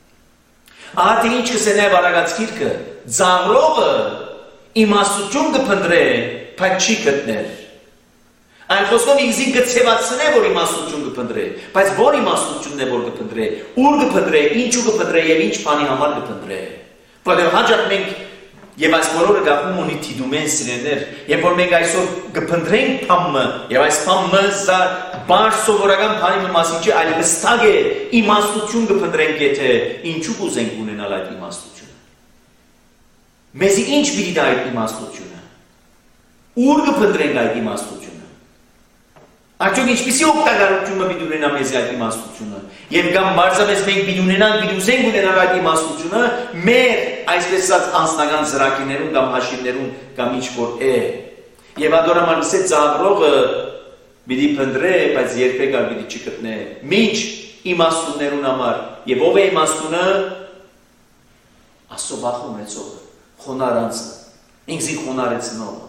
Ահա թե ինչ կսե նաև Արագած գիրքը, ծաղրողը իմաստություն կփնտրե, բայց չի գտներ։ Այն խոսքով ինքզին կցևացնե, որ իմաստություն կփնտրե, բայց որ իմաստությունն է, որ կփնտրե, ուր կփնտրե, ինչու կփնտրե եւ ինչ բանի համար կփնտրե։ Որտեղ հաջող մենք եւ այս բոլորը գաղում ունի դիտումեն սիրեներ, երբ որ մենք այսօր կփնտրենք փամը եւ այս փամը զա բար սովորական բանի մասին չէ, այլ հստակ է իմաստություն կփնտրենք, եթե ինչու կուզենք ունենալ այդ իմաստությունը։ Մեզի ինչ պիտի դա այդ իմաստությունը։ Ուր կփնտրենք այդ իմաստությունը։ Արդյոք ինչպիսի օգտակարությունը պիտի ունենա մեզի այդ իմաստությունը։ Եվ կամ բարձրապես մենք պիտի ունենանք, պիտի ուզենք ունենալ այդ իմաստությունը մեր այսպես ասած անձնական ծրագիրներում կամ հաշիվներում կամ ինչ որ է։ Եվ ադորաման լսե ծաղրողը պիտի փնտրե, բայց երբեք ալ պիտի չգտնե։ Մինչ իմաստուններուն համար։ Եվ ով է իմաստունը։ Աստծո վախ ունեցողը, խոնարանցը, ինքզին խոնարեցնողը։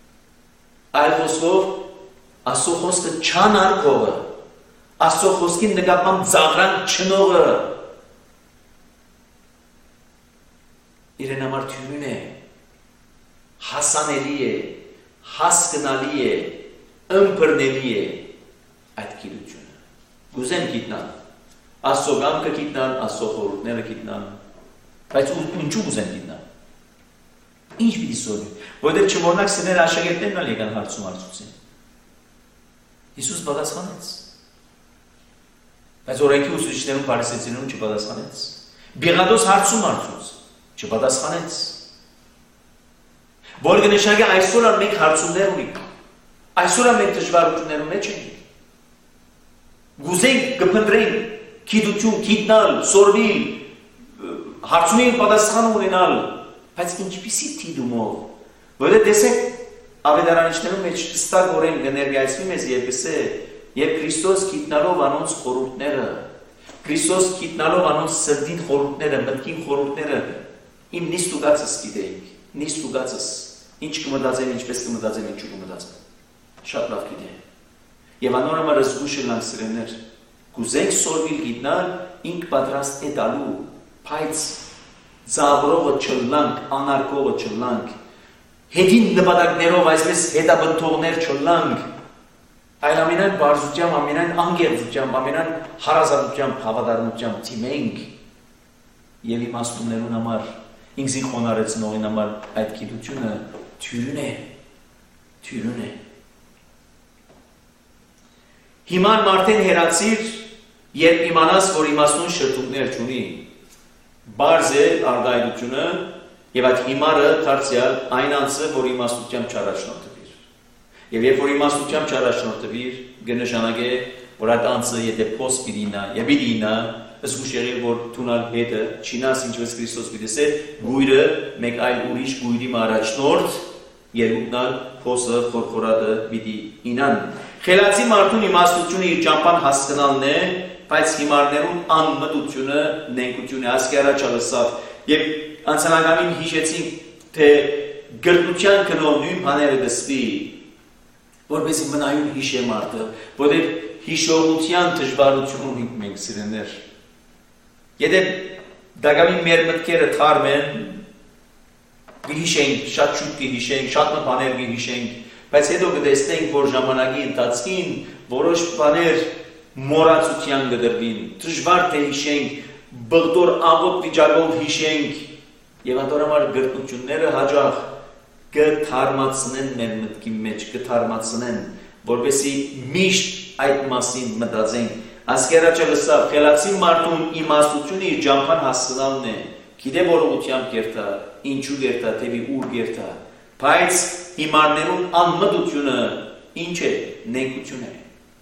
Այլ խոսքով Աստծո խոսքը չանարգողը, Աստծո խոսքին նկատմամբ ծաղրանք չնողը, իրեն համար թյուրին է, հասանելի է, հասկնալի է, ըմբռնելի է այդ գիտությունը։ Գուզեն գիտնան, Աստծո կամքը գիտնան, Աստծո խորհուրդները գիտնան, բայց ինչու գուզեն գիտնան։ Ինչ պիտի սովորի, որտեղ չմոռնաք սներ աշակերտներն ալ եկան հարցում հարցուցին։ Հիսուս պատասխանեց։ Բայց օրենքի ուսուցիչներուն փարիսեցիներուն չպատասխանեց։ Բիղադոս հարցում հարցուց, չպատասխանեց։ Որ կնշանակի այսօր մենք հարցումներ ունենք։ Այսօր մենք դժվարություններում մեջ ենք։ Գուզենք կփնտրենք գիտություն, գիտնալ, սորվել, հարցումին պատասխան ունենալ, բայց ինչպիսի դիտումով, որը տեսեք ավետարանիչներում մեջ հստակ օրեն կներկայացվի մեզ եւ գսե եւ Քրիստոս գիտնալով անոնց խորհուրդները, Քրիստոս գիտնալով անոնց սրտին խորհուրդները, մտքին խորհուրդները, իմ նիստ ուղացս գիտեինք, նիստ ուղացս, ինչ կմտածեմ, ինչպես կմտածեմ, ինչու կմտածեմ, շատ լավ գիտեինք։ Եվ անորոմար զգուշ ենք սիրեներ, կուզենք սորվել գիտնալ, ինք պատրաստ է տալու, բայց ծաղրողը չլանք, անարգողը չլանք, հետին նպատակներով այսպես հետաբնթողներ չլանք, այլ ամենայն բարձությամբ, ամենայն անգերձությամբ, ամենայն հարազատությամբ, հավատարմությամբ թիմենք եւ իմաստուններուն համար, ինքզին խոնարեցնողին համար այդ գիտությունը թյուրին է, թյուրին է։ Հիման մարդեն հերացիր, երբ իմանաս, որ իմաստուն շրթունքներ չունի, բարձ է արտահայտությունը եւ այդ հիմարը դարձյալ այն անձը, որ իմաստությամբ չառաջնորդվիր։ Եվ երբ որ իմաստությամբ չառաջնորդվիր, կնշանակե, որ այդ անձը եթե փոս պիտինա, եւ պիտինա, զգուշ եղիր, որ թունալ հետը չինաս ինչպես Քրիստոս պիտեսե, գույրը մեկ այլ ուրիշ գույրի առաջնորդ, երկուքնալ փոսը խորխորատը պիտի ինան։ Խելացի մարդուն իմաստությունը իր ճամփան հասկանալն է, բայց հիմարներուն անմտությունը նենգությունը ասկի առաջալսավ եւ անցանակամին հիշեցինք, թե գրտնության կնով նույն բաները դսվի, որպեսի մնայուն հիշե մարդը, որտեղ հիշողության դժվարություն ունենք մենք սիրելիներ։ Եթե դակամի մեր մտքերը թարմ են, կհիշենք, շատ շուտ կհիշենք, շատ բաներ կհիշենք, բայց հետո կտեսնենք, որ ժամանակի ընթացքին որոշ բաներ մոռացության կդրվին, դժվար թե հիշենք, բղտոր աղոտ վիճակով հիշենք, եւ անդորամար գրկությունները հաջող կթարմացնեն մեր մտքի մեջ, կթարմացնեն, որպեսզի միշտ այդ մասին մտածենք։ Ասկերաճը լսավ, խելացի մարդուն իմաստությունը իր ջամփան հասկանալն է, գիտե որ ուղղությամբ կերտա, ինչու կերտա, թեպի ուր կերտա, բայց հիմարներուն անմտությունը ինչ է, նենգություն է։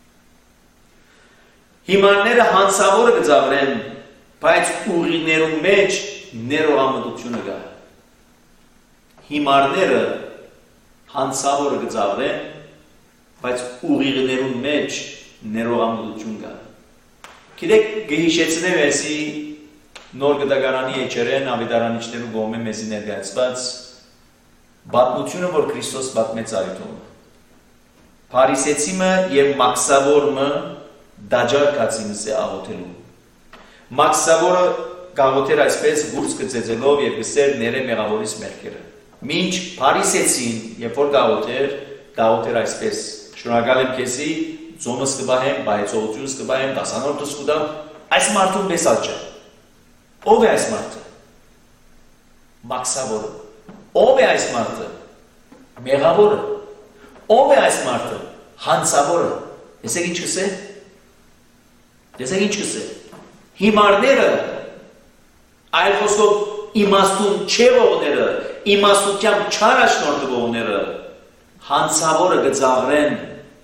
Հիմարները հանցավորը կծավրեն, բայց ուղիներուն մեջ ներողամտությունը կա։ Հիմարները հանցավորը կծավրեն, բայց ուղիներուն մեջ ներողամտություն կա։ Գիտեք, կհիշեցնեմ էսի նոր գդագարանի էջերեն ավետարանիչներու կողմէ մեզի ներկայացված պատմությունը, որ Քրիստոս պատմեց արիթում։ Փարիսեցիմը եւ մաքսավորը դաջար կացինս է աղոթելու։ Մաքսավորը գաղոթեր այսպես գուրս կծեծելով եւ գսեր ները մեղավորից մեղքերը։ Մինչ Փարիսեցին, երբ որ գաղոթեր, գաղոթեր այսպես. շնորհակալ եմ քեզի, ծոմս կբահեմ, բայցողությունս կբահեմ, դասանորդս կուտամ, այս մարդուն բեսալ չէ։ Ով է այս մարդը։ Մաքսավորը։ Ով է այս մարդը։ Մեղավորը։ Ով է այս մարդը։ Հանցավորը։ Տեսեք ինչ կսե։ Տեսեք ինչ կսե։ Հիմարները այլ խոսքով իմաստուն չէ ողները, իմաստությամբ չար աշնորհողները հանցավորը կծաղրեն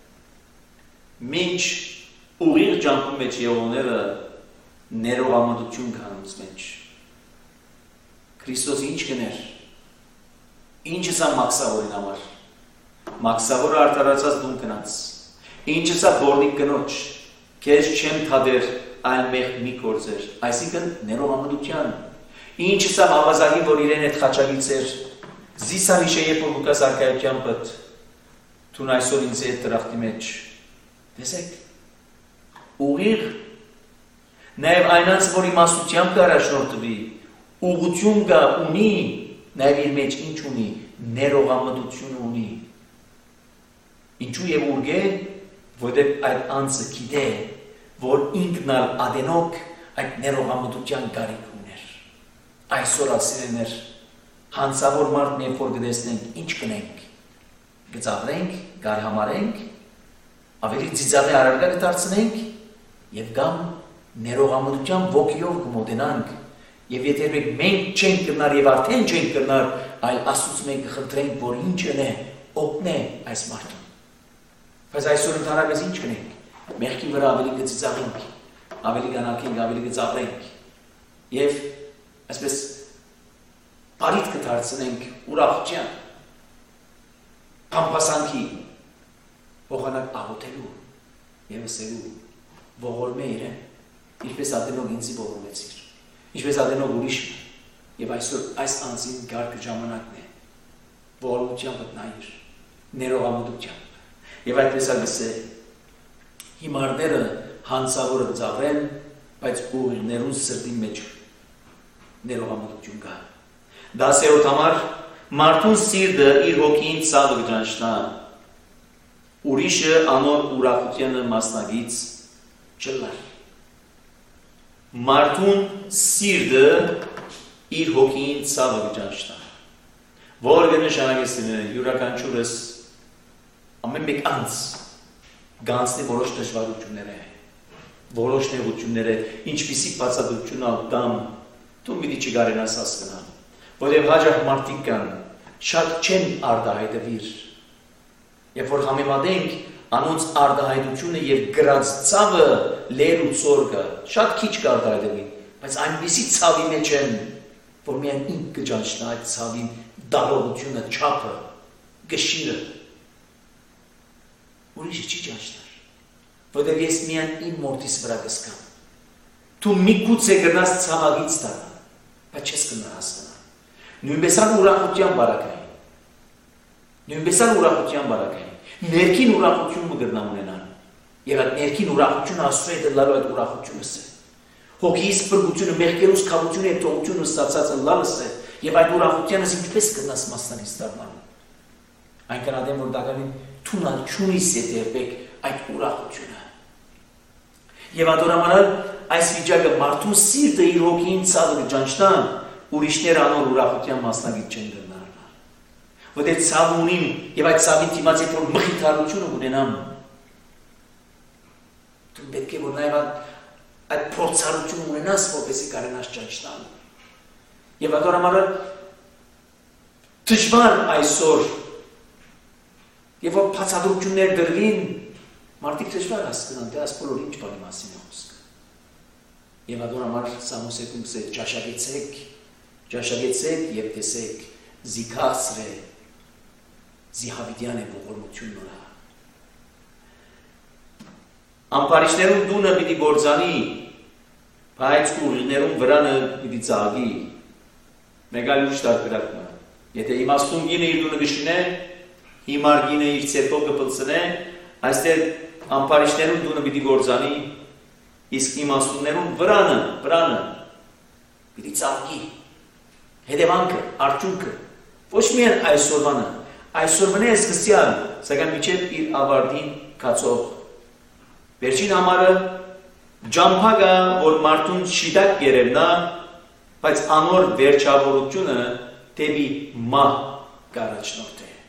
մինչ ուղիղ ջանքում մեջ եղողները ներողամտություն կանոնց մեջ։ Քրիստոս ինչ կներ։ Ինչը սա մաքսավորին համար։ Մաքսավորը արդարացած դուն կնաց։ Ինչը սա բորնիկ կնոջ։ Քեզ չեմ թադեր այլ մեղ մի գործեր, այսինքն ներողամտության։ Ինչը սա ավազագի, որ իրեն հետ խաչագից էր, զիսարիշ է երբ որ Լուկաս արքայության պտ, թուն այսօր ինձ է տրախտի մեջ, տեսեք, ուղիղ, նաև այնանց, որ իմաստությամբ կա առաջնորդվի, ուղղություն կա ունի, նաև իր մեջ ինչ ունի, ներողամտություն ունի, ինչու և ուրգ է, որտեղ այդ անձը գիտե, որ ինքնալ ադենոք այդ ներողամտության կարիք ուներ։ Այսօր ասիրեներ, հանցավոր մարդն երբ որ գտեսնենք, ինչ կնենք, գծավրենք, գարհամարենք, ավելի ծիծաղի արարգա կդարձնենք եւ կամ ներողամտության ոգիով կմոտենանք եւ եթե մենք չենք կրնար եւ արդեն չենք կրնար, այլ Աստծուց մենք կխնդրենք, որ ինչն է, օգնե այս մարդուն։ Բայց այսօր ընդհանրապես ինչ կնենք։ Մեղքի վրա ավելի կծիծաղենք, ավելի կանակենք, ավելի կծաղրենք եւ այսպես բարիթ կդարձնենք ուրախության, փամփասանքի, ողանակ աղոթելու եւ ասելու ողորմե իրեն, ինչպես ադենոք ինձի ողորմեցիր, ինչպես ադենոք ուրիշը եւ այսօր այս անձին գարկը ժամանակն է, ողորմությամբ մտնայիր, ներողամտությամբ եւ այդպես ալսե հիմարները հանցավորը ծավրեն, բայց ուղիղներուն սրտի մեջ ներողամտություն կա։ Դասերորդ համար մարդուն սիրտը իր հոգին ցավը կճանչնա, ուրիշը անոր ուրախությանը մասնագից չլար։ Մարդուն սիրտը իր հոգին ցավը կճանչնա, որ կնշանակեսին յուրաքանչյուրս ամեն մեկ անձ գանցնի որոշ դժվարություններ է, որոշ նեղություններ է, ինչպիսի բացատրություն ալտամ, դու մի դի չգարենաս հասկնալ, որև հաջող մարդիկ կան, շատ չեն արդահայտվիր, երբ որ համեմատենք անոնց արդահայտությունը և գրած ցավը լեր ու ծորգը, շատ քիչ կարդահայտվի, բայց այնպիսի ցավի մեջ են, որ միայն ինք կճանչնա այդ ցավին դարողությունը, չափը, գշիրը, ուրիշը չի ճանչնար, որտեղ ես միայն իմ մորտիս վրա կսկամ։ Դու մի գուցե գնաս ցավագից դառնալ, բայց չես կնա հասկանալ։ Նույնպես ան ուրախության բարակային։ Նույնպես ան ուրախության բարակային։ Ներքին ուրախություն մը գտնամ ունենան։ Եվ այդ ներքին ուրախությունը Աստծո հետ լալու այդ ուրախությունս է։ Հոգիս բրգությունը, մեղքերուս քավությունը եւ թողությունը ստացած լալս է, եւ այդ ուրախությանս ինչպես կնաս մասնանից դառնալ։ Այնքան ադեմ որ դակամին թունալ ճունիս է դերբեք այդ ուրախությունը։ Եվ ադորամանալ այս վիճակը մարդու սիրտը իր հոգին ցավը ջանչտան, ուրիշները անոր ուրախության մասնագիտ չեն դառնալ։ Որտե ցավ ունին եւ այդ ցավի դիմաց որ մխիթարություն ունենան։ Դու պետք է որ նաեւ այդ փորձառություն ունենաս, որպեսզի կարենաս ջանչտան։ Եվ ադորամանալ դժվար այսօր եւ որ բացատրություններ դրվին, մարդիկ դժվար հասկանան, թե այս բոլորը ինչ բանի մասին է խոսքը։ Եվ ադորամար Սամոսեկում սե ճաշակեցեք, ճաշակեցեք եւ տեսեք, զիքացրե, զիհավիդյան է ողորմությունն ուրա։ Ամպարիշներում դունը պիտի գործանի, բայց ուղիներում վրանը պիտի ծաղի, մեգալ ուշ տարբերակն է։ Եթե իմաստուն գինը իր դունը գշինե, հիմար գինը իր ցերկով կպլցնե, այստեղ ամպարիշներում դունը պիտի գործանի, իսկ իմաստուններում վրանը, վրանը պիտի ծաղի, հետևանքը, արդյունքը, ոչ միայն այսօրվանը, այսօրվանը է սկսյալ, սակայն միջև իր ավարտին կացող։ Վերջին համարը ջամփագա, որ մարդուն շիդակ երևնա, բայց անոր վերջավորությունը դեպի մահ կառաջնորդ է։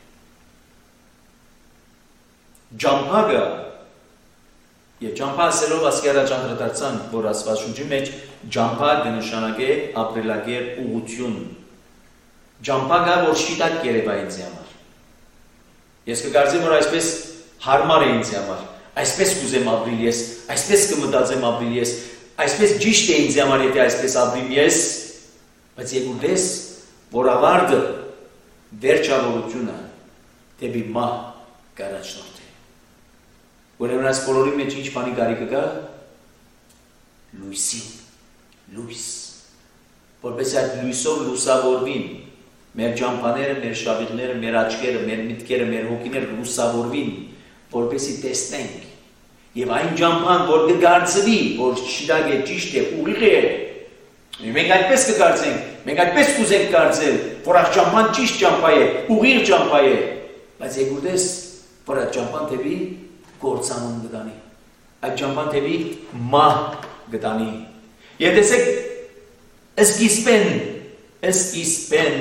Ջամփագը եւ ջամփա ասելով ասկերա ճանրդարձան, որ Աստվածաշունչի մեջ ջամփագը նշանակե ապրելակեր ուղղություն։ Ջամփագը որ շիդակ երևա ինձ համար։ Ես կգարձեմ, որ այսպես հարմար է ինձ համար։ Այսպես կուզեմ ապրիլ ես, այսպես կմտածեմ ապրիլ ես, այսպես ճիշտ է ինձ համար եթե այսպես ապրիմ ես, բայց եկուտես, որ ավարտը վերջավորությունը դեպի մահ կառաջնորդ է։ Ուրեմն այս բոլորի մեջ ինչ բանի կարիքը կա։ Լույսին, լույս, որպես այդ լույսով լուսավորվին, մեր ջամփաները, մեր շավիղները, մեր աչքերը, մեր միտքերը, մեր հոգիները լուսավորվին, որպեսի տեսնենք, եւ այն ջամփան, որ կգարձվի, որ շիրակ է, ճիշտ է, ուղիղ է, մենք այդպես կգարձենք, մենք այդպես կուզենք գարձել, որ այս ջամփան ճիշտ ջամփա է, ուղիղ ջամփա է, բայց եկուտես, որ այդ ջամփան թեպի գործանում գտանի, այդ ջամփան թեպի մահ գտանի, եւ տեսեք, սկիզբեն, սկիզբեն,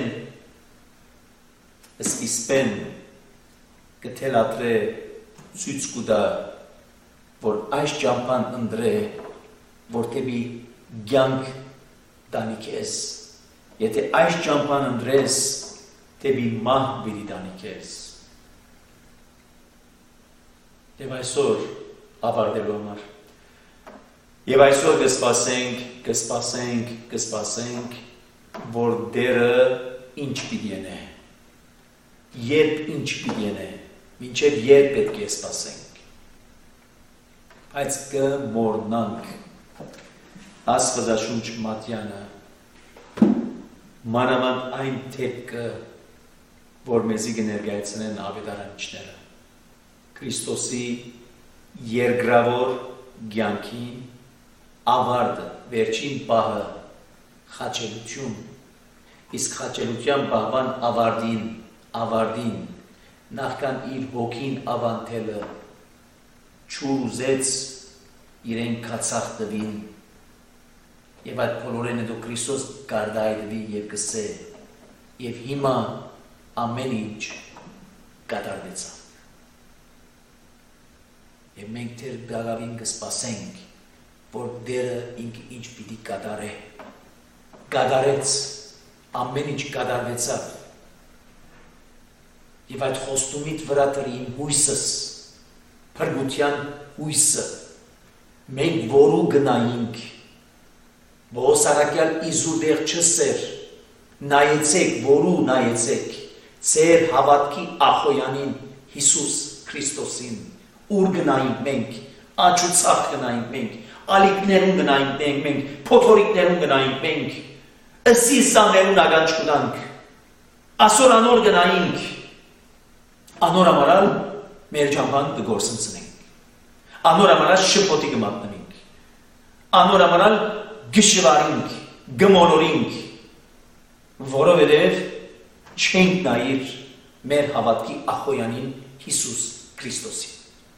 սկիզբեն, կթելատրե ցույց կուտա, որ այս ջամփան ընդրե, որ թեպի կյանք տանի քեզ, եթե այս ջամփան ընդրես, թեպի մահ պիտի տանի քեզ։ Եվ այսօր ավարտելու համար, եւ այսօր կսպասենք, կսպասենք, կսպասենք, որ դերը ինչ պիտի ենե, երբ ինչ պիտի ենե, մինչև երբ պետք է սպասենք, բայց կմոռնանք Աստվածաշունչ Մատյանը, մանավանդ այն թեփքը, որ մեզի կներկայացնեն ավետարանիչները, Քրիստոսի երկրավոր կյանքին ավարտը, վերջին պահը, խաչելություն, իսկ խաչելության պահվան ավարտին, ավարտին, նախքան իր հոգին ավանթելը, չուր ուզեց իրեն կացախ տվին, և այդ բոլորենը դու Քրիստոս կարդայդվի և կսե, և հիմա ամեն ինչ կատարվեցավ։ Եվ մենք թեր գաղավին կսպասենք, որ դերը ինք ինչ պիտի կատարե, կատարեց, ամեն ինչ կատարվեցավ, և այդ խոստումիտ վրա տրի իմ հույսս, փրկության հույսը, մենք որու գնայինք, բողոսարակյալ իզուր դեղ չսեր, նայեցեք, որու նայեցեք, ծեր հավատքի ախոյանին Հիսուս Քրիստոսին, ուր գնայինք մենք, աչուցախ գնայինք մենք, ալիքներուն գնայինք մենք, փոթորիկներուն գնայինք մենք, ըսի սաներուն ագանչ կուտանք, ասոր անոր գնայինք, անոր ամարալ մեր ճամփան կգործընծնենք, Անոր համար շփոթի կմատնենք, անոր համար գշվարինք, գմորորինք, որովհետև չենք նայիր մեր հավատքի ախոյանին Հիսուս Քրիստոսին։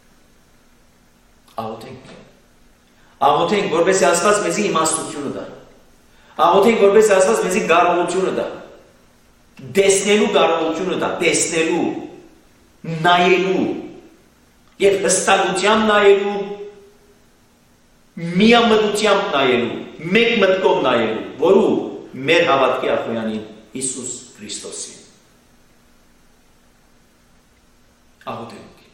Աղոթենք, աղոթենք, որպեսզի Աստված մեզի իմաստությունը տա, աղոթենք, որպեսզի Աստված մեզի կարողությունը տա, տեսնելու կարողությունը տա, տեսնելու, նայելու եւ հստակությամբ նայելու, միամտությամբ նայելու, մեկ մտքով նայելու, որու մեր հավատքի ախոյանին Հիսուս Քրիստոսին։ Աղոթենք։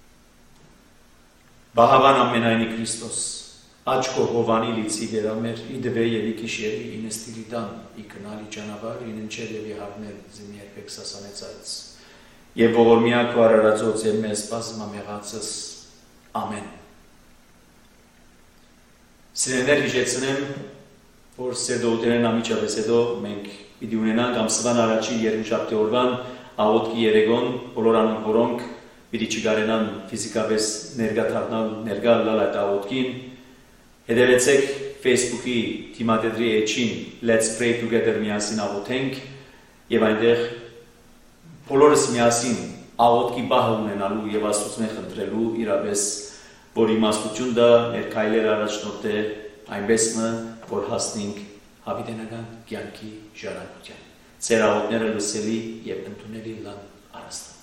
Բահավան ամենայնի Քրիստոս, աչքո հովանի լիցի վերամեր, իդվե եւ իքիշերի ինստիրիտան, իքնալի ճանապարհ, իննչել եւ իհարներ զին երբեք սասանեցած։ Եվ ողորմյակ ու արարածոց եւ մեզ բազմամեղածս ամեն։ Սիրելիներ, հիշեցնեմ, որ սերդոուտերեն ամիջապես հետո մենք պիտի ունենանք ամսվան առաջի երկուշաբթի օրվան աղոթքի երեկոն բոլոր անուն որոնք պիտի չկարենան ֆիզիկապես ներկա դառնալ ներկա լալ այդ աղոթքին հետևեցեք Facebook-ի թիմադեդրի էջին Let's Pray Together միասին աղոթենք եւ այնտեղ բոլորս միասին աղոթքի բահ ունենալու եւ Աստծո խնդրելու իրապես որ իմաստություն դա ներքայլեր առաջնորդ է այնպես որ հասնենք հավիտենական կյանքի ժառանգության։ Ձեր աղոթները լսելի եւ ընդունելի լան առաստան։